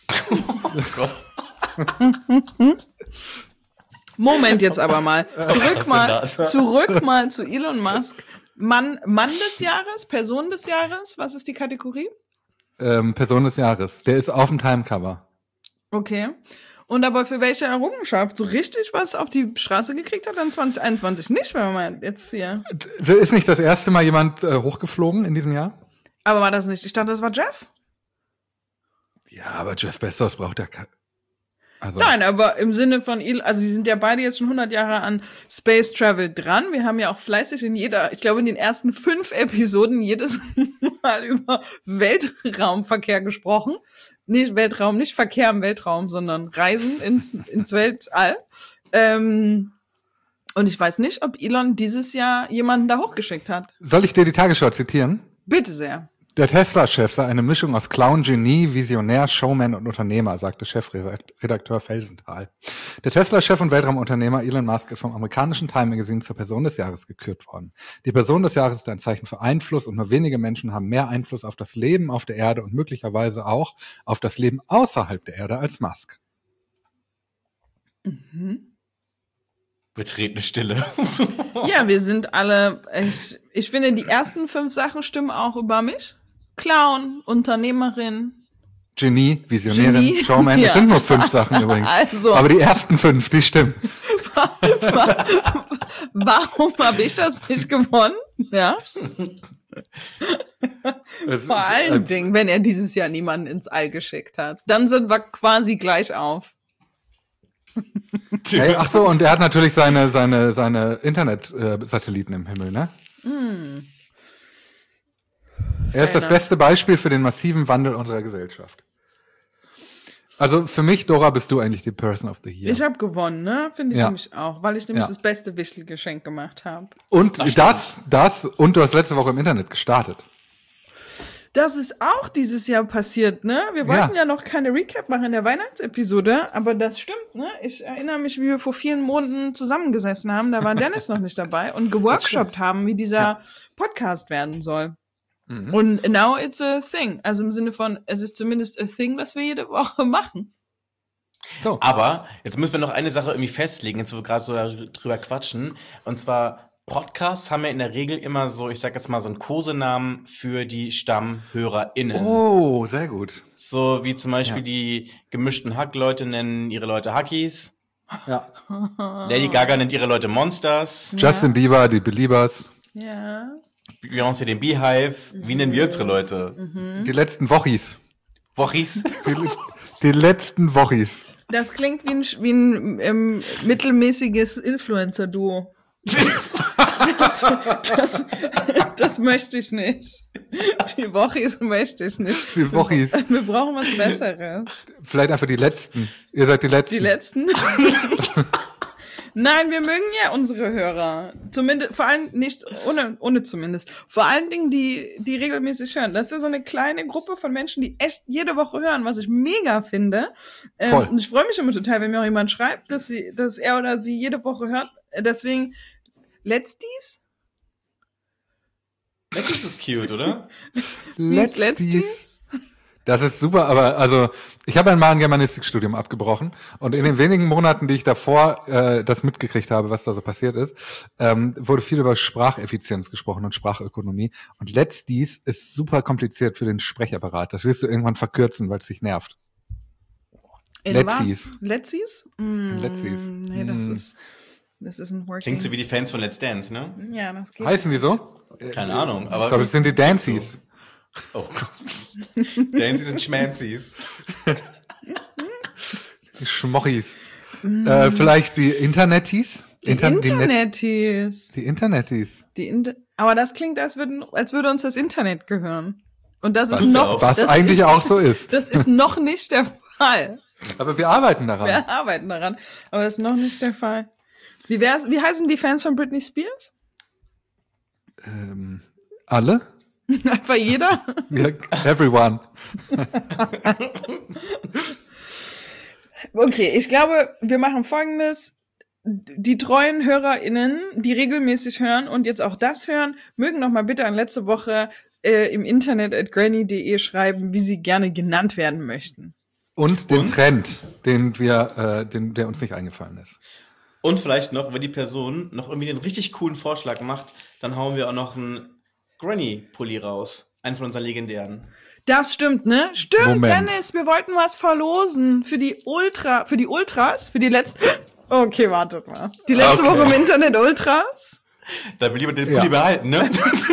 Moment jetzt aber mal. Zurück mal zu Elon Musk. Mann des Jahres, Person des Jahres, was ist die Kategorie? Person des Jahres. Der ist auf dem Timecover. Okay. Und aber für welche Errungenschaft? So richtig was auf die Straße gekriegt hat dann 2021 nicht, wenn man mal jetzt hier. Ist nicht das erste Mal jemand hochgeflogen in diesem Jahr? Aber war das nicht? Ich dachte, das war Jeff. Ja, aber Jeff Bezos braucht ja also. Nein, aber im Sinne von, also die sind ja beide jetzt schon 100 Jahre an Space Travel dran. Wir haben ja auch fleißig in den ersten 5 Episoden jedes Mal über Weltraumverkehr gesprochen. Nicht Verkehr im Weltraum, sondern Reisen ins Weltall. Und ich weiß nicht, ob Elon dieses Jahr jemanden da hochgeschickt hat. Soll ich dir die Tagesschau zitieren? Bitte sehr. Der Tesla-Chef sei eine Mischung aus Clown, Genie, Visionär, Showman und Unternehmer, sagte Chefredakteur Felsenthal. Der Tesla-Chef und Weltraumunternehmer Elon Musk ist vom amerikanischen Time Magazine zur Person des Jahres gekürt worden. Die Person des Jahres ist ein Zeichen für Einfluss und nur wenige Menschen haben mehr Einfluss auf das Leben auf der Erde und möglicherweise auch auf das Leben außerhalb der Erde als Musk. Mhm. Betretene Stille. Ja, wir sind alle, ich finde, die ersten 5 Sachen stimmen auch über mich. Clown, Unternehmerin. Genie, Visionärin, Showman. Es sind nur 5 Sachen übrigens. Also, aber die ersten 5, die stimmen. Warum habe ich das nicht gewonnen? Ja. Vor allen Dingen, wenn er dieses Jahr niemanden ins All geschickt hat. Dann sind wir quasi gleich auf. Hey, ach so, und er hat natürlich seine Internet-Satelliten im Himmel, ne? Er ist das beste Beispiel für den massiven Wandel unserer Gesellschaft. Also für mich, Dora, bist du eigentlich die Person of the Year. Ich habe gewonnen, ne? Finde ich nämlich auch, weil ich nämlich das beste Wichtelgeschenk gemacht habe. Und und du hast letzte Woche im Internet gestartet. Das ist auch dieses Jahr passiert, ne? Wir wollten ja noch keine Recap machen in der Weihnachtsepisode, aber das stimmt, ne? Ich erinnere mich, wie wir vor vielen Monaten zusammengesessen haben, da war Dennis noch nicht dabei und geworkshopt haben, wie dieser Podcast werden soll. Mhm. Und now it's a thing. Also im Sinne von, es ist zumindest a thing, was wir jede Woche machen. So. Aber jetzt müssen wir noch eine Sache irgendwie festlegen, jetzt wo wir gerade so drüber quatschen. Und zwar, Podcasts haben ja in der Regel immer so, ich sag jetzt mal so einen Kosenamen für die StammhörerInnen. Oh, sehr gut. So wie zum Beispiel Ja. die gemischten Hack-Leute nennen ihre Leute Hackies. Ja. Lady Gaga nennt ihre Leute Monsters. Justin Bieber, die Beliebers. Ja. Beyoncé den Beehive. Wie nennen wir unsere Leute? Die letzten Wochis. Wochis. Die letzten Wochis. Das klingt wie ein mittelmäßiges Influencer-Duo. Das möchte ich nicht. Die Wochis möchte ich nicht. Die Wochis. Wir brauchen was Besseres. Vielleicht einfach die letzten. Ihr seid die letzten. Die letzten? Nein, wir mögen ja unsere Hörer. Zumindest, vor allem nicht, ohne zumindest. Vor allen Dingen die regelmäßig hören. Das ist ja so eine kleine Gruppe von Menschen, die echt jede Woche hören, was ich mega finde. Voll. Und ich freue mich immer total, wenn mir auch jemand schreibt, dass er oder sie jede Woche hört. Deswegen, Letztis? Letztes ist cute, oder? Letztis? Das ist super, aber also ich habe mal ein Germanistikstudium abgebrochen und in den wenigen Monaten, die ich davor das mitgekriegt habe, was da so passiert ist, wurde viel über Spracheffizienz gesprochen und Sprachökonomie. Und Letztis ist super kompliziert für den Sprechapparat. Das wirst du irgendwann verkürzen, weil es dich nervt. In Letztis. was? Letztis? Letztis. Nee, das ist ein working. Klingt so wie die Fans von Let's Dance, ne? Ja, das geht. Heißen die so? Keine Ahnung, Ich aber. glaube, es sind die Dancies. Oh Gott. Dancies und Schmancies. Die Schmochis. Vielleicht die Internetis? Die Internetis. Die Internetis. Aber das klingt, als würde uns das Internet gehören. Und das Was ist noch, auch. Was das eigentlich ist, auch so ist. Das ist noch nicht der Fall. Aber wir arbeiten daran. Wir arbeiten daran, aber das ist noch nicht der Fall. Wie heißen die Fans von Britney Spears? Alle? Einfach jeder? Ja, everyone. Okay, ich glaube, wir machen Folgendes. Die treuen HörerInnen, die regelmäßig hören und jetzt auch das hören, mögen noch mal bitte an letzte Woche im Internet @granny.de schreiben, wie sie gerne genannt werden möchten. Und den Trend, der uns nicht eingefallen ist. Und vielleicht noch, wenn die Person noch irgendwie einen richtig coolen Vorschlag macht, dann hauen wir auch noch einen Granny-Pulli raus. Einen von unseren legendären. Das stimmt, ne? Stimmt, Moment. Dennis, wir wollten was verlosen für die Ultras, für die letzte. Okay, wartet mal. Die letzte Okay. Woche im Internet Ultras. Da will jemand den Pulli behalten, ne?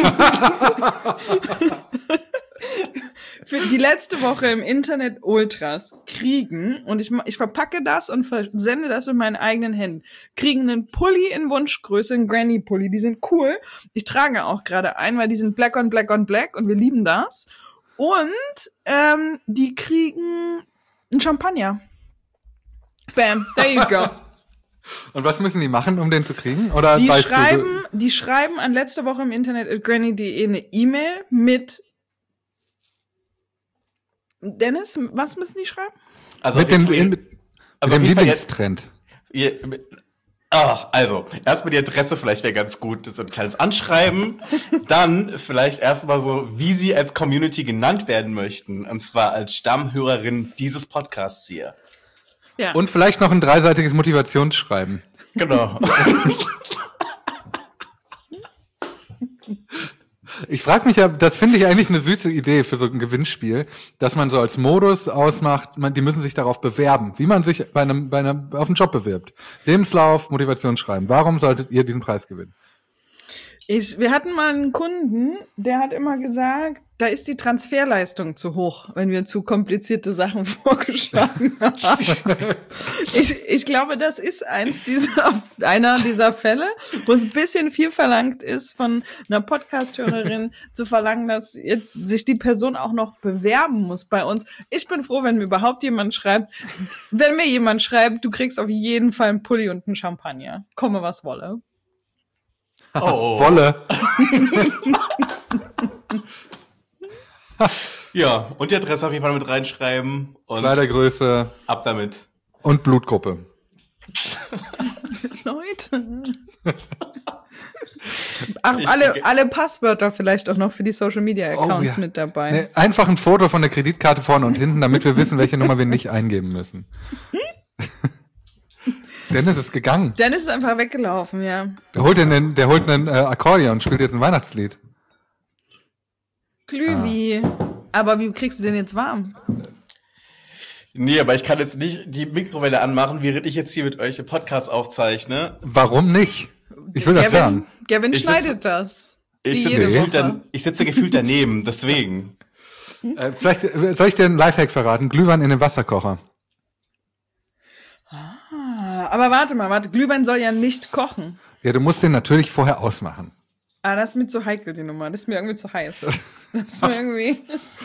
Für die letzte Woche im Internet Ultras kriegen, und ich verpacke das und versende das in meinen eigenen Händen, kriegen einen Pulli in Wunschgröße, einen Granny-Pulli, die sind cool. Ich trage auch gerade einen, weil die sind black on black on black und wir lieben das. Und die kriegen einen Champagner. Bam, there you go. Und was müssen die machen, um den zu kriegen? Oder Die weißt schreiben an letzte Woche im Internet @granny.de eine E-Mail mit Dennis, was müssen die schreiben? Also mit dem auf jeden Fall Lieblingstrend? Also, erstmal die Adresse vielleicht wäre ganz gut, so ein kleines Anschreiben. Dann vielleicht erstmal so, wie sie als Community genannt werden möchten. Und zwar als Stammhörerin dieses Podcasts hier. Ja. Und vielleicht noch ein 3-seitiges Motivationsschreiben. Genau. Ich frage mich ja, das finde ich eigentlich eine süße Idee für so ein Gewinnspiel, dass man so als Modus ausmacht, die müssen sich darauf bewerben, wie man sich auf einen Job bewirbt. Lebenslauf, Motivationsschreiben. Warum solltet ihr diesen Preis gewinnen? Wir hatten mal einen Kunden, der hat immer gesagt, da ist die Transferleistung zu hoch, wenn wir zu komplizierte Sachen vorgeschlagen haben. Ich glaube, das ist einer dieser Fälle, wo es ein bisschen viel verlangt ist, von einer Podcast-Hörerin zu verlangen, dass jetzt sich die Person auch noch bewerben muss bei uns. Ich bin froh, wenn mir überhaupt jemand schreibt, wenn mir jemand schreibt, du kriegst auf jeden Fall einen Pulli und einen Champagner. Komme, was wolle. Oh. Wolle. Ja, und die Adresse auf jeden Fall mit reinschreiben. Und Kleidergröße ab damit. und Blutgruppe. Leute. Ach, alle Passwörter vielleicht auch noch für die Social Media Accounts mit dabei. Nee, einfach ein Foto von der Kreditkarte vorne und hinten, damit wir wissen, welche Nummer wir nicht eingeben müssen. Dennis ist gegangen. Dennis ist einfach weggelaufen, ja. Der holt einen Akkordeon und spielt jetzt ein Weihnachtslied. Glühwi. Aber wie kriegst du den jetzt warm? Nee, aber ich kann jetzt nicht die Mikrowelle anmachen, während ich jetzt hier mit euch den Podcast aufzeichne. Warum nicht? Ich will das hören. Gavin Ich schneidet das. Ich Wie sitze, jede Woche. ich sitze gefühlt daneben, deswegen. Vielleicht soll ich dir einen Lifehack verraten? Glühwein in den Wasserkocher. Aber warte, Glühwein soll ja nicht kochen. Ja, du musst den natürlich vorher ausmachen. Das ist mir zu heikel, die Nummer. Das ist mir irgendwie zu heiß. Das ist mir irgendwie...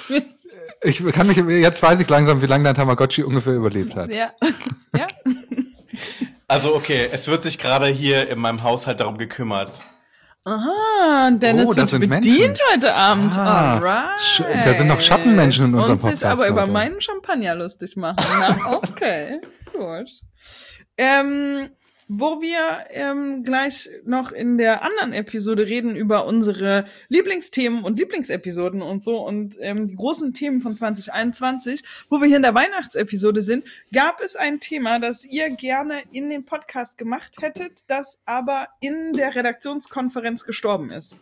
Jetzt weiß ich langsam, wie lange dein Tamagotchi ungefähr überlebt hat. Ja. Ja. Also okay, es wird sich gerade hier in meinem Haushalt darum gekümmert. Aha, und Dennis das wird sind bedient Menschen. heute Abend. Ah, Alright. da sind noch Schattenmenschen in unserem Und sich Podcast aber über heute. meinen Champagner lustig machen. Na, okay, gut. Wo wir gleich noch in der anderen Episode reden über unsere Lieblingsthemen und Lieblingsepisoden und so und die großen Themen von 2021, wo wir hier in der Weihnachtsepisode sind, gab es ein Thema, das ihr gerne in den Podcast gemacht hättet, das aber in der Redaktionskonferenz gestorben ist.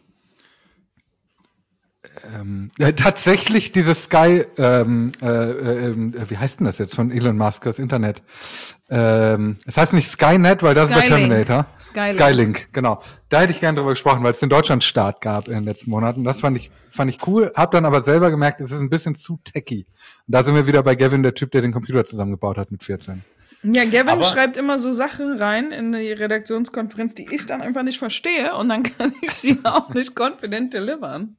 Tatsächlich dieses Sky, wie heißt denn das jetzt von Elon Musk, das Internet? Es heißt nicht Skynet, weil das ist bei Terminator. Skylink, genau. Da hätte ich gerne drüber gesprochen, weil es den Deutschlandstart gab in den letzten Monaten. Das fand ich cool, hab dann aber selber gemerkt, es ist ein bisschen zu techy. Und da sind wir wieder bei Gavin, der Typ, der den Computer zusammengebaut hat mit 14. Ja, Gavin schreibt immer so Sachen rein in die Redaktionskonferenz, die ich dann einfach nicht verstehe und dann kann ich sie auch nicht confident delivern.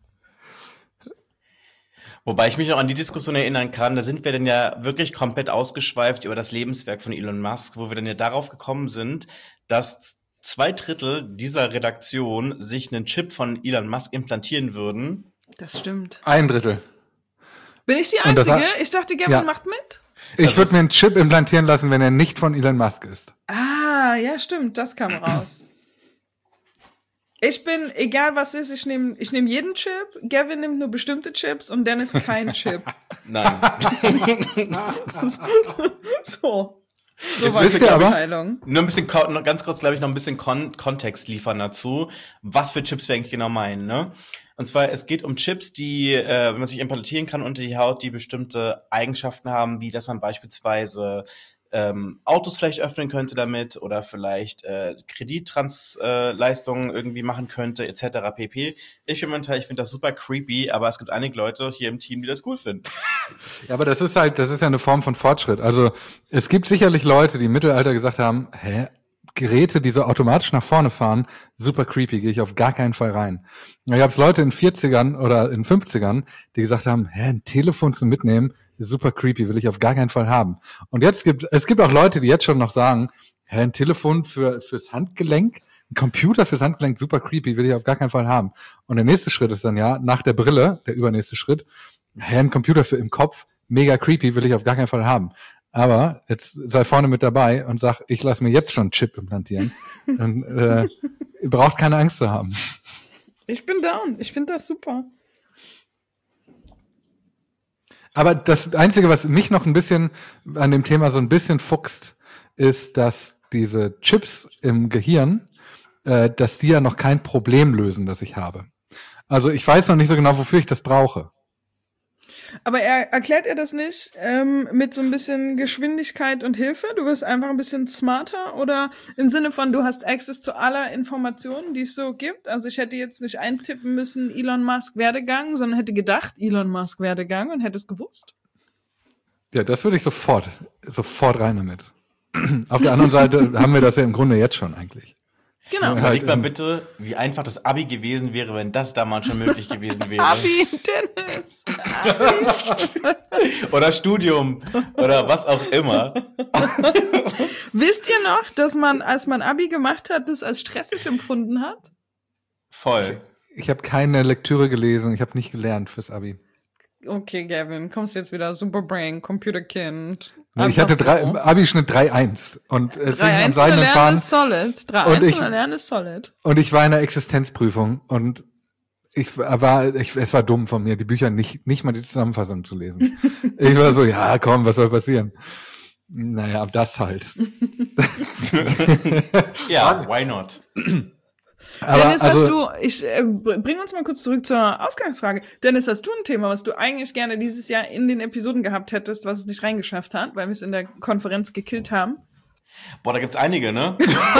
Wobei ich mich noch an die Diskussion erinnern kann, da sind wir dann ja wirklich komplett ausgeschweift über das Lebenswerk von Elon Musk, wo wir dann ja darauf gekommen sind, dass 2/3 dieser Redaktion sich einen Chip von Elon Musk implantieren würden. Das stimmt. 1/3. Bin ich die Und das Einzige? Ich dachte, Gavin ja. macht mit. Ich würde mir einen Chip implantieren lassen, wenn er nicht von Elon Musk ist. Ah, ja, stimmt, das kam raus. Ich bin, egal was ist, ich nehm jeden Chip, Gavin nimmt nur bestimmte Chips und Dennis kein Chip. Nein. So Jetzt war wisst die ihr aber, Abteilung. nur ein bisschen, noch ganz kurz, glaube ich, noch ein bisschen Kontext liefern dazu, was für Chips wir eigentlich genau meinen, ne? Und zwar, es geht um Chips, die, wenn man sich implantieren kann unter die Haut, die bestimmte Eigenschaften haben, wie dass man beispielsweise Autos vielleicht öffnen könnte damit oder vielleicht Kreditleistungen irgendwie machen könnte, etc. pp. Ich finde das super creepy, aber es gibt einige Leute hier im Team, die das cool finden. Ja, aber das ist ja eine Form von Fortschritt. Also es gibt sicherlich Leute, die im Mittelalter gesagt haben, Geräte, die so automatisch nach vorne fahren, super creepy, gehe ich auf gar keinen Fall rein. Da gab es Leute in 40ern oder in 50ern, die gesagt haben, ein Telefon zum Mitnehmen, super creepy, will ich auf gar keinen Fall haben. Und es gibt auch Leute, die jetzt schon noch sagen, ein Telefon fürs Handgelenk, ein Computer fürs Handgelenk, super creepy, will ich auf gar keinen Fall haben. Und der nächste Schritt ist dann nach der Brille, der übernächste Schritt, ein Computer für im Kopf, mega creepy, will ich auf gar keinen Fall haben. Aber jetzt sei vorne mit dabei und sag, ich lasse mir jetzt schon einen Chip implantieren. Und ihr braucht keine Angst zu haben. Ich bin down. Ich finde das super. Aber das Einzige, was mich noch ein bisschen an dem Thema so ein bisschen fuchst, ist, dass diese Chips im Gehirn, dass die ja noch kein Problem lösen, das ich habe. Also ich weiß noch nicht so genau, wofür ich das brauche. Aber erklärt er das nicht mit so ein bisschen Geschwindigkeit und Hilfe? Du wirst einfach ein bisschen smarter oder im Sinne von, du hast Access zu aller Informationen, die es so gibt? Also ich hätte jetzt nicht eintippen müssen, Elon Musk Werdegang, sondern hätte gedacht, Elon Musk Werdegang und hätte es gewusst. Ja, das würde ich sofort rein damit. Auf der anderen Seite haben wir das ja im Grunde jetzt schon eigentlich. Genau. Überleg mal bitte, wie einfach das Abi gewesen wäre, wenn das damals schon möglich gewesen wäre. Abi, Dennis. Abi. Oder Studium. Oder was auch immer. Wisst ihr noch, dass man, als man Abi gemacht hat, das als stressig empfunden hat? Voll. Ich habe keine Lektüre gelesen, ich habe nicht gelernt fürs Abi. Okay, Gavin, kommst jetzt wieder Superbrain, Computerkind. Ich hatte Abi-Schnitt 3,1 und es hing am seidenen Faden. 3,1 und Lernen ist solid. Und ich war in der Existenzprüfung und es war dumm von mir, die Bücher nicht mal die Zusammenfassung zu lesen. Ich war so, ja, komm, was soll passieren? Naja, das halt. Ja, why not? Aber Dennis, also, bring uns mal kurz zurück zur Ausgangsfrage. Dennis, hast du ein Thema, was du eigentlich gerne dieses Jahr in den Episoden gehabt hättest, was es nicht reingeschafft hat, weil wir es in der Konferenz gekillt haben? Boah, da gibt's einige, ne?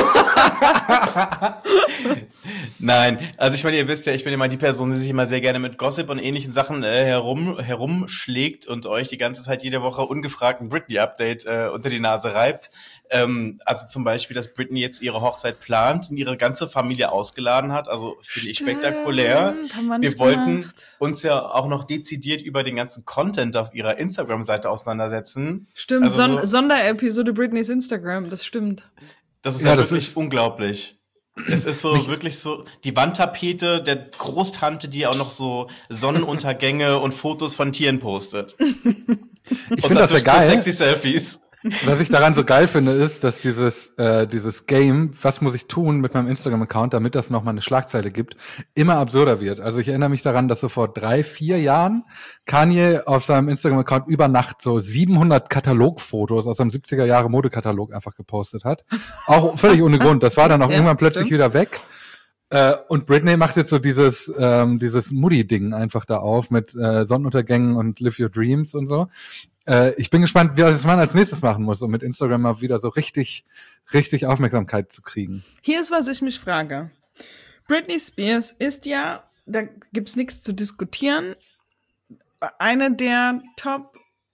Nein, also ich meine, ihr wisst ja, ich bin immer die Person, die sich immer sehr gerne mit Gossip und ähnlichen Sachen herumschlägt und euch die ganze Zeit jede Woche ungefragt ein Britney-Update unter die Nase reibt. Also zum Beispiel, dass Britney jetzt ihre Hochzeit plant und ihre ganze Familie ausgeladen hat. Also finde ich spektakulär. Wir wollten uns ja auch noch dezidiert über den ganzen Content auf ihrer Instagram-Seite auseinandersetzen. Stimmt, Also Sonderepisode Britneys Instagram, das stimmt. das ist Ja, ja das wirklich ist- unglaublich. Es ist so wirklich so die Wandtapete der Großtante, die auch noch so Sonnenuntergänge und Fotos von Tieren postet. ich finde das ja geil. Sexy Selfies. Was ich daran so geil finde, ist, dass dieses Game, was muss ich tun mit meinem Instagram-Account, damit das nochmal eine Schlagzeile gibt, immer absurder wird. Also ich erinnere mich daran, dass so vor 3-4 Jahren Kanye auf seinem Instagram-Account über Nacht so 700 Katalogfotos aus seinem 70er-Jahre-Modekatalog einfach gepostet hat. Auch völlig ohne Grund. Das war dann auch Ja, irgendwann plötzlich stimmt. wieder weg. Und Britney macht jetzt so dieses Moody-Ding einfach da auf mit Sonnenuntergängen und Live Your Dreams und so. Ich bin gespannt, wie das man als nächstes machen muss, um mit Instagram mal wieder so richtig Aufmerksamkeit zu kriegen. Hier ist, was ich mich frage. Britney Spears ist ja, da gibt's nichts zu diskutieren, eine der Top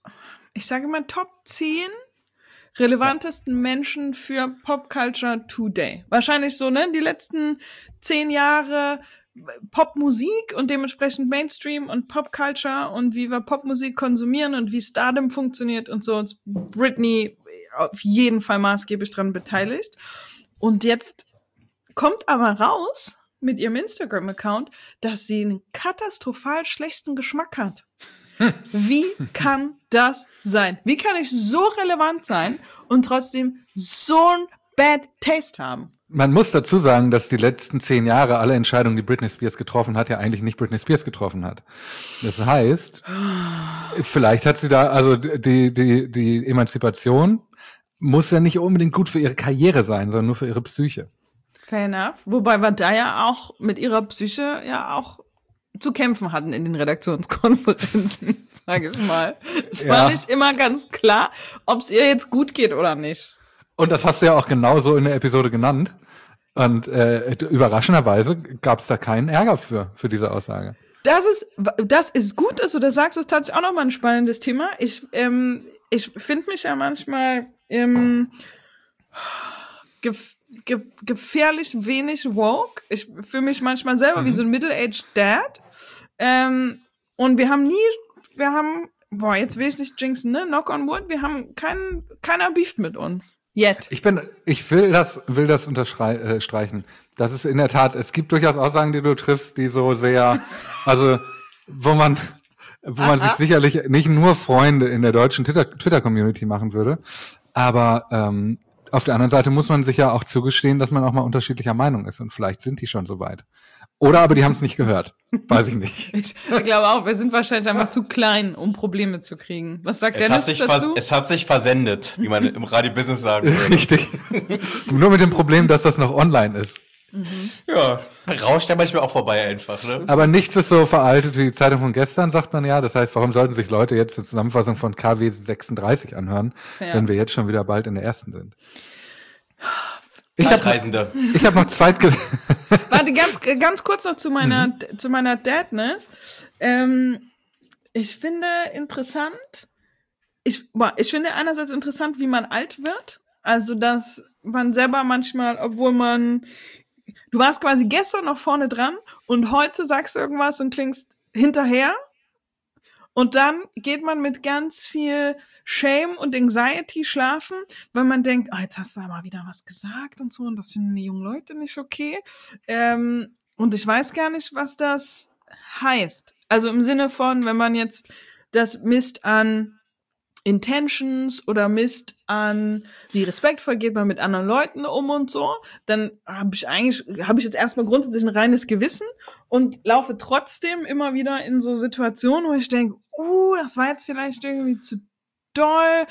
10 relevantesten Menschen für Popculture Today. Wahrscheinlich so, ne? Die letzten 10 Jahre Popmusik und dementsprechend Mainstream und Popculture und wie wir Popmusik konsumieren und wie Stardom funktioniert und so. Ist Britney auf jeden Fall maßgeblich dran beteiligt. Und jetzt kommt aber raus mit ihrem Instagram-Account, dass sie einen katastrophal schlechten Geschmack hat. Wie kann das sein? Wie kann ich so relevant sein und trotzdem so ein Bad Taste haben? Man muss dazu sagen, dass die letzten 10 Jahre alle Entscheidungen, die Britney Spears getroffen hat, ja eigentlich nicht Britney Spears getroffen hat. Das heißt, vielleicht hat sie da, also die Emanzipation muss ja nicht unbedingt gut für ihre Karriere sein, sondern nur für ihre Psyche. Fair enough. Wobei wir da ja auch mit ihrer Psyche ja auch zu kämpfen hatten in den Redaktionskonferenzen, sage ich mal. Es war nicht immer ganz klar, ob es ihr jetzt gut geht oder nicht. Und das hast du ja auch genauso in der Episode genannt. Und überraschenderweise gab es da keinen Ärger für diese Aussage. Das ist gut, dass du das sagst. Das ist tatsächlich auch nochmal ein spannendes Thema. Ich finde mich ja manchmal gefährlich wenig woke. Ich fühle mich manchmal selber wie so ein Middle-aged Dad. Und jetzt will ich nicht jinxen, ne? Knock on wood, wir haben keiner beeft mit uns. Yet. Ich will das unterstreichen. Das ist in der Tat, es gibt durchaus Aussagen, die du triffst, die so sehr, also, wo man sich sicherlich nicht nur Freunde in der deutschen Twitter-Community machen würde. Aber auf der anderen Seite muss man sich ja auch zugestehen, dass man auch mal unterschiedlicher Meinung ist. Und vielleicht sind die schon so weit. Oder aber die haben es nicht gehört. Weiß ich nicht. Ich glaube auch, wir sind wahrscheinlich einfach zu klein, um Probleme zu kriegen. Was sagt Dennis dazu? Es hat sich versendet, wie man im Radio-Business sagen würde. Richtig. Nur mit dem Problem, dass das noch online ist. Ja, rauscht ja manchmal auch vorbei einfach, ne? Aber nichts ist so veraltet wie die Zeitung von gestern, sagt man ja. Das heißt, warum sollten sich Leute jetzt eine Zusammenfassung von KW 36 anhören, wenn wir jetzt schon wieder bald in der ersten sind? Ich habe noch Warte, ganz kurz noch zu meiner Dadness. Ich finde interessant, ich finde einerseits interessant, wie man alt wird. Also, dass man selber manchmal, du warst quasi gestern noch vorne dran und heute sagst du irgendwas und klingst hinterher. Und dann geht man mit ganz viel Shame und Anxiety schlafen, weil man denkt, jetzt hast du aber wieder was gesagt und so und das finden die jungen Leute nicht okay. Und ich weiß gar nicht, was das heißt. Also im Sinne von, wenn man jetzt das misst an Intentions oder misst an, wie respektvoll geht man mit anderen Leuten um und so, dann habe ich jetzt erstmal grundsätzlich ein reines Gewissen und laufe trotzdem immer wieder in so Situationen, wo ich denke, das war jetzt vielleicht irgendwie zu doll.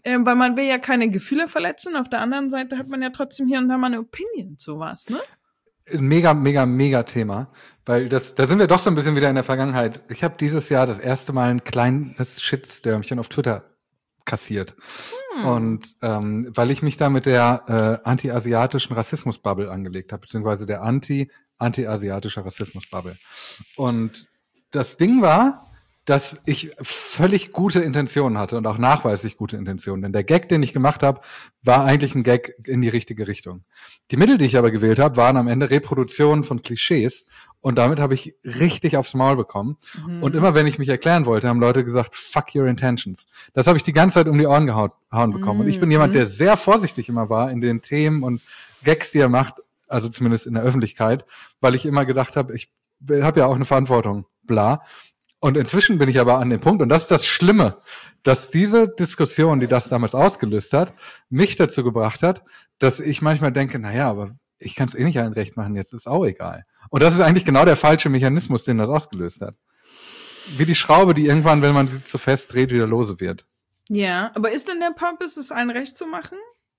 weil man will ja keine Gefühle verletzen. Auf der anderen Seite hat man ja trotzdem hier und da mal eine Opinion zu was, ne? Ein mega Thema, weil da sind wir doch so ein bisschen wieder in der Vergangenheit. Ich habe dieses Jahr das erste Mal ein kleines Shitstürmchen auf Twitter kassiert. Und weil ich mich da mit der anti-asiatischen Rassismus-Bubble angelegt habe, beziehungsweise der anti-asiatische Rassismus-Bubble. Und das Ding war, dass ich völlig gute Intentionen hatte und auch nachweislich gute Intentionen. Denn der Gag, den ich gemacht habe, war eigentlich ein Gag in die richtige Richtung. Die Mittel, die ich aber gewählt habe, waren am Ende Reproduktionen von Klischees und damit habe ich richtig aufs Maul bekommen. Und immer wenn ich mich erklären wollte, haben Leute gesagt, fuck your intentions. Das habe ich die ganze Zeit um die Ohren gehauen bekommen. Und ich bin jemand, der sehr vorsichtig immer war in den Themen und Gags, die er macht, also zumindest in der Öffentlichkeit, weil ich immer gedacht habe, ich habe ja auch eine Verantwortung, bla. Und inzwischen bin ich aber an dem Punkt, und das ist das Schlimme, dass diese Diskussion, die das damals ausgelöst hat, mich dazu gebracht hat, dass ich manchmal denke, naja, aber ich kann es eh nicht allen recht machen, jetzt ist auch egal. Und das ist eigentlich genau der falsche Mechanismus, den das ausgelöst hat. Wie die Schraube, die irgendwann, wenn man sie zu fest dreht, wieder lose wird. Ja, aber ist denn der Purpose, es allen recht zu machen?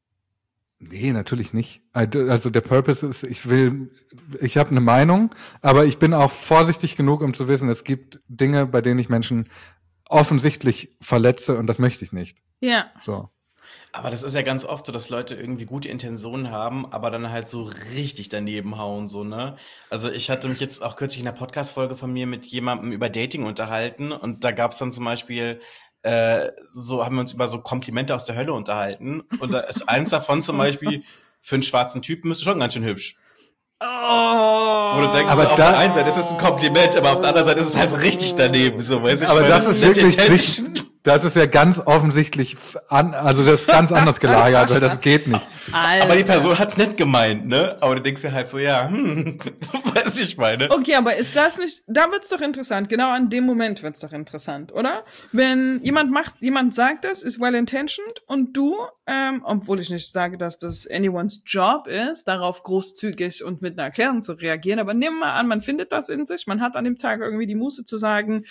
Nee, natürlich nicht. Also der Purpose ist, ich habe eine Meinung, aber ich bin auch vorsichtig genug, um zu wissen, es gibt Dinge, bei denen ich Menschen offensichtlich verletze und das möchte ich nicht. Ja. So. Aber das ist ja ganz oft so, dass Leute irgendwie gute Intentionen haben, aber dann halt so richtig daneben hauen, so, ne? Also ich hatte mich jetzt auch kürzlich in einer Podcast-Folge von mir mit jemandem über Dating unterhalten und da gab's dann zum Beispiel so haben wir uns über so Komplimente aus der Hölle unterhalten. Und da ist eins davon zum Beispiel, für einen schwarzen Typen bist du schon ganz schön hübsch. Oh. Wo du denkst, Aber so, auf da- der einen Seite ist es ein Kompliment, aber auf der anderen Seite ist es halt so richtig daneben. So, weißt du, ich Aber meine, das ist mit wirklich Intention. das ist ja ganz offensichtlich also das ist ganz anders gelagert, weil das geht nicht. Aber die Person hat's nett gemeint, ne? Aber du denkst dir halt so, ja, weiß ich meine. Okay, aber ist das nicht, da wird's doch interessant, genau an dem Moment wird's doch interessant, oder? Wenn jemand sagt das, ist well-intentioned und du, obwohl ich nicht sage, dass das anyone's Job ist, darauf großzügig und mit einer Erklärung zu reagieren, aber nehmen wir mal an, man findet das in sich, man hat an dem Tag irgendwie die Muße zu sagen,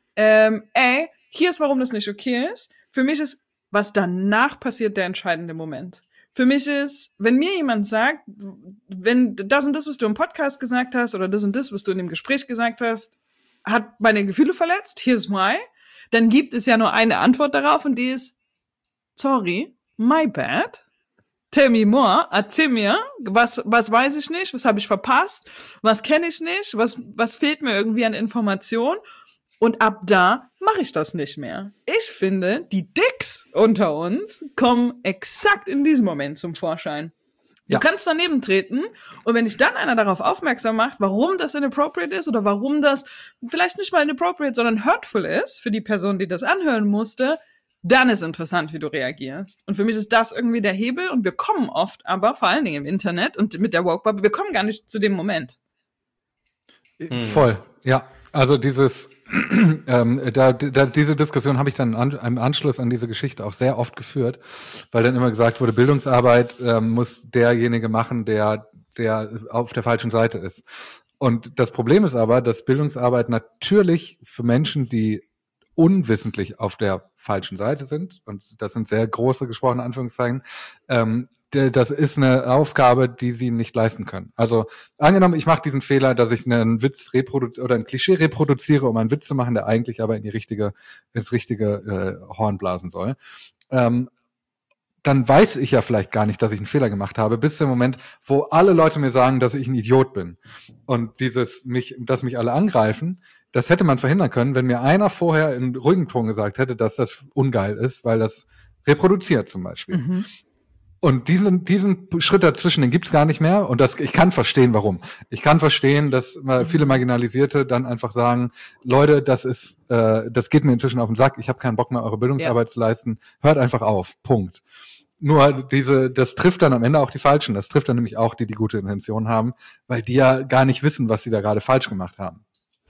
ey, hier ist, warum das nicht okay ist. Für mich ist, was danach passiert, der entscheidende Moment. Für mich ist, wenn mir jemand sagt, wenn das und das, was du im Podcast gesagt hast, oder das und das, was du in dem Gespräch gesagt hast, hat meine Gefühle verletzt, here's why, dann gibt es ja nur eine Antwort darauf und die ist, sorry, my bad. Tell me more, erzähl mir, was weiß ich nicht, was habe ich verpasst, was kenne ich nicht, was fehlt mir irgendwie an Information. Und ab da mache ich das nicht mehr. Ich finde, die Dicks unter uns kommen exakt in diesem Moment zum Vorschein. Du Ja. kannst daneben treten und wenn dich dann einer darauf aufmerksam macht, warum das inappropriate ist oder warum das vielleicht nicht mal inappropriate, sondern hurtful ist für die Person, die das anhören musste, dann ist interessant, wie du reagierst. Und für mich ist das irgendwie der Hebel und wir kommen oft aber, vor allen Dingen im Internet und mit der Woke-Bubble, wir kommen gar nicht zu dem Moment. Voll, ja. Also dieses diese Diskussion habe ich dann im Anschluss an diese Geschichte auch sehr oft geführt, weil dann immer gesagt wurde, Bildungsarbeit muss derjenige machen, der auf der falschen Seite ist. Und das Problem ist aber, dass Bildungsarbeit natürlich für Menschen, die unwissentlich auf der falschen Seite sind, und das sind sehr große gesprochene Anführungszeichen, das ist eine Aufgabe, die sie nicht leisten können. Also angenommen, ich mache diesen Fehler, dass ich einen Witz oder ein Klischee reproduziere, um einen Witz zu machen, der eigentlich aber ins richtige Horn blasen soll. Dann weiß ich ja vielleicht gar nicht, dass ich einen Fehler gemacht habe, bis zum Moment, wo alle Leute mir sagen, dass ich ein Idiot bin. Und dass mich alle angreifen, das hätte man verhindern können, wenn mir einer vorher in ruhigem Ton gesagt hätte, dass das ungeil ist, weil das reproduziert zum Beispiel. Mhm. Und diesen Schritt dazwischen, den gibt's gar nicht mehr. Und ich kann verstehen, warum. Ich kann verstehen, dass viele Marginalisierte dann einfach sagen, Leute, das geht mir inzwischen auf den Sack. Ich habe keinen Bock mehr, eure Bildungsarbeit zu leisten. Hört einfach auf. Punkt. Nur das trifft dann am Ende auch die Falschen. Das trifft dann nämlich auch die gute Intention haben, weil die ja gar nicht wissen, was sie da gerade falsch gemacht haben.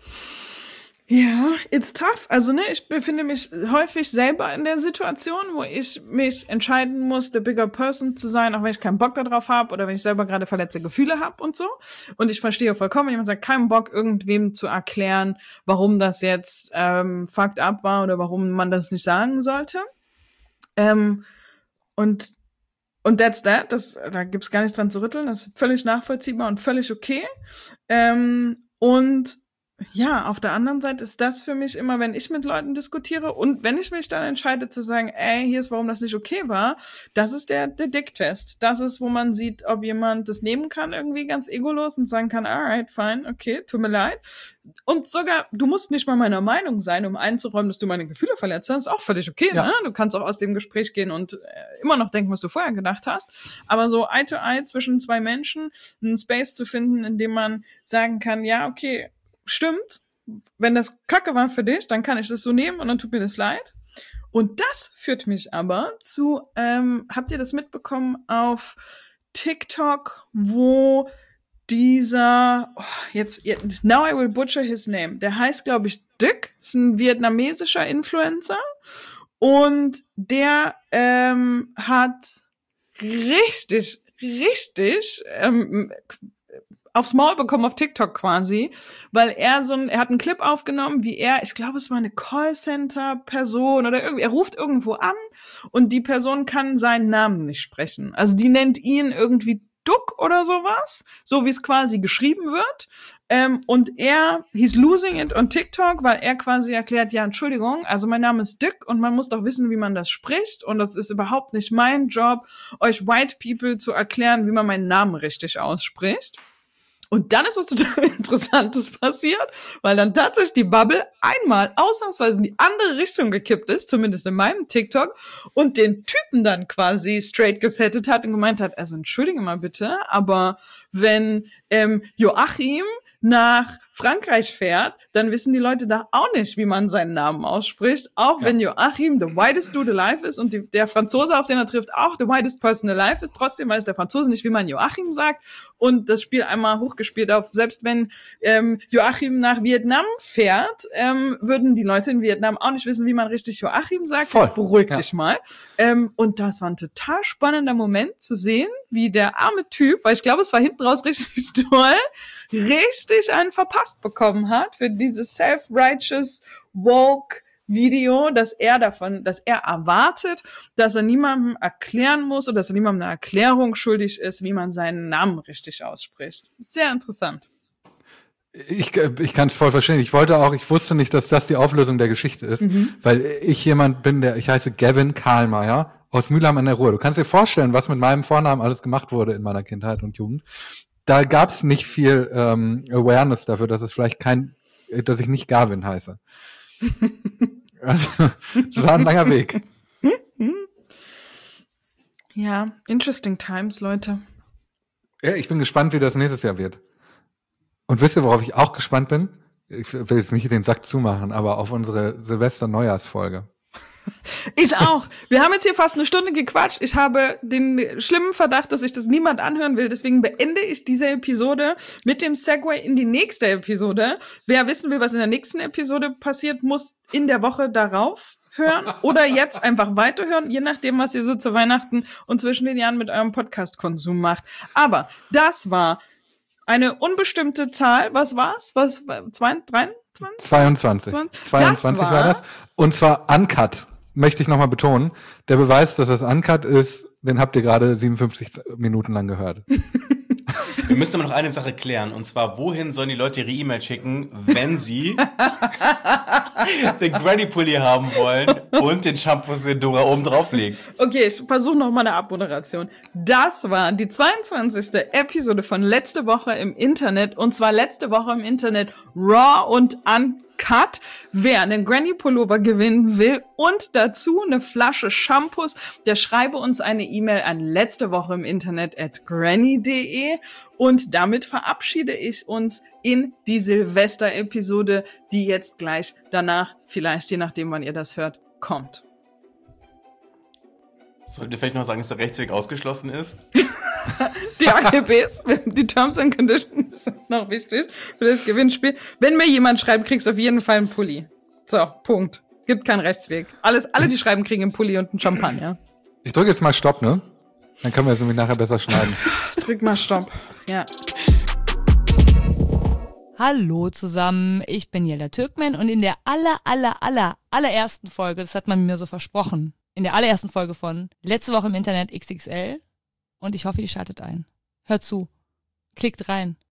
Ja, it's tough. Also, ne, ich befinde mich häufig selber in der Situation, wo ich mich entscheiden muss, the bigger person zu sein, auch wenn ich keinen Bock darauf habe oder wenn ich selber gerade verletzte Gefühle habe und so. Und ich verstehe vollkommen, wenn jemand sagt, keinen Bock, irgendwem zu erklären, warum das jetzt fucked up war oder warum man das nicht sagen sollte. Und that's that. Da gibt's gar nichts dran zu rütteln. Das ist völlig nachvollziehbar und völlig okay. Und ja, auf der anderen Seite ist das für mich immer, wenn ich mit Leuten diskutiere und wenn ich mich dann entscheide zu sagen, ey, hier ist, warum das nicht okay war, das ist der Dick-Test. Das ist, wo man sieht, ob jemand das nehmen kann, irgendwie ganz egolos und sagen kann, alright, fine, okay, tut mir leid. Und sogar, du musst nicht mal meiner Meinung sein, um einzuräumen, dass du meine Gefühle verletzt hast. Das ist auch völlig okay, Ja. ne? Du kannst auch aus dem Gespräch gehen und immer noch denken, was du vorher gedacht hast. Aber so Eye to Eye zwischen zwei Menschen, einen Space zu finden, in dem man sagen kann, ja, okay, stimmt, wenn das Kacke war für dich, dann kann ich das so nehmen und dann tut mir das leid. Und das führt mich aber zu, habt ihr das mitbekommen auf TikTok, wo dieser, now I will butcher his name, der heißt, glaube ich, Dick, ist ein vietnamesischer Influencer und der hat richtig aufs Maul bekommen auf TikTok quasi, weil er hat einen Clip aufgenommen, wie ich glaube, es war eine Callcenter-Person oder irgendwie, er ruft irgendwo an und die Person kann seinen Namen nicht sprechen. Also die nennt ihn irgendwie Duck oder sowas, so wie es quasi geschrieben wird. Und he's losing it on TikTok, weil er quasi erklärt, ja, Entschuldigung, also mein Name ist Dick und man muss doch wissen, wie man das spricht und das ist überhaupt nicht mein Job, euch White People zu erklären, wie man meinen Namen richtig ausspricht. Und dann ist was total Interessantes passiert, weil dann tatsächlich die Bubble einmal ausnahmsweise in die andere Richtung gekippt ist, zumindest in meinem TikTok, und den Typen dann quasi straight gesettet hat und gemeint hat, also entschuldige mal bitte, aber wenn Joachim nach Frankreich fährt, dann wissen die Leute da auch nicht, wie man seinen Namen ausspricht, auch wenn Joachim the whitest dude alive ist und der Franzose, auf den er trifft, auch the whitest person alive ist, trotzdem weiß der Franzose nicht, wie man Joachim sagt und das Spiel einmal hochgespielt auf, selbst wenn Joachim nach Vietnam fährt, würden die Leute in Vietnam auch nicht wissen, wie man richtig Joachim sagt. Voll. Jetzt beruhig dich mal. Und das war ein total spannender Moment zu sehen, wie der arme Typ, weil ich glaube, es war hinten raus richtig toll, richtig einen verpasst bekommen hat für dieses self-righteous woke Video, dass er erwartet, dass er niemandem erklären muss oder dass er niemandem eine Erklärung schuldig ist, wie man seinen Namen richtig ausspricht. Sehr interessant. Ich kann es voll verstehen. Ich wusste nicht, dass das die Auflösung der Geschichte ist, weil ich jemand bin, ich heiße Gavin Karlmeier aus Mülheim an der Ruhr. Du kannst dir vorstellen, was mit meinem Vornamen alles gemacht wurde in meiner Kindheit und Jugend. Da gab es nicht viel Awareness dafür, dass es vielleicht dass ich nicht Gavin heiße. Also, das war ein langer Weg. Ja, interesting times, Leute. Ja, ich bin gespannt, wie das nächstes Jahr wird. Und wisst ihr, worauf ich auch gespannt bin? Ich will jetzt nicht den Sack zumachen, aber auf unsere Silvester-Neujahrsfolge. Ich auch. Wir haben jetzt hier fast eine Stunde gequatscht. Ich habe den schlimmen Verdacht, dass sich das niemand anhören will. Deswegen beende ich diese Episode mit dem Segway in die nächste Episode. Wer wissen will, was in der nächsten Episode passiert, muss in der Woche darauf hören oder jetzt einfach weiterhören, je nachdem, was ihr so zu Weihnachten und zwischen den Jahren mit eurem Podcast-Konsum macht. Aber das war eine unbestimmte Zahl. Was war's? 22? 22 war das. Und zwar uncut, möchte ich nochmal betonen. Der Beweis, dass das uncut ist, den habt ihr gerade 57 Minuten lang gehört. Wir müssen aber noch eine Sache klären. Und zwar, wohin sollen die Leute ihre E-Mail schicken, wenn sie den Granny-Pulli haben wollen und den Shampoo, den Dora oben drauf legt? Okay, ich versuche noch mal eine Abmoderation. Das war die 22. Episode von letzte Woche im Internet. Und zwar letzte Woche im Internet raw und uncut. Wer einen Granny-Pullover gewinnen will und dazu eine Flasche Shampoos, der schreibe uns eine E-Mail an letztewocheiminternet@granny.de und damit verabschiede ich uns in die Silvester-Episode, die jetzt gleich danach, vielleicht je nachdem, wann ihr das hört, kommt. Sollt ihr vielleicht noch sagen, dass der Rechtsweg ausgeschlossen ist? Die AGBs, die Terms and Conditions sind noch wichtig für das Gewinnspiel. Wenn mir jemand schreibt, kriegst du auf jeden Fall einen Pulli. So, Punkt. Gibt keinen Rechtsweg. Alle, die schreiben, kriegen einen Pulli und einen Champagner. Ich drücke jetzt mal Stopp, ne? Dann können wir es nämlich nachher besser schneiden. Drück mal Stopp. Ja. Hallo zusammen, ich bin Jelda Türkmen und in der allerersten Folge, das hat man mir so versprochen, in der allerersten Folge von Letzte Woche im Internet XXL und ich hoffe, ihr schaltet ein. Hört zu. Klickt rein.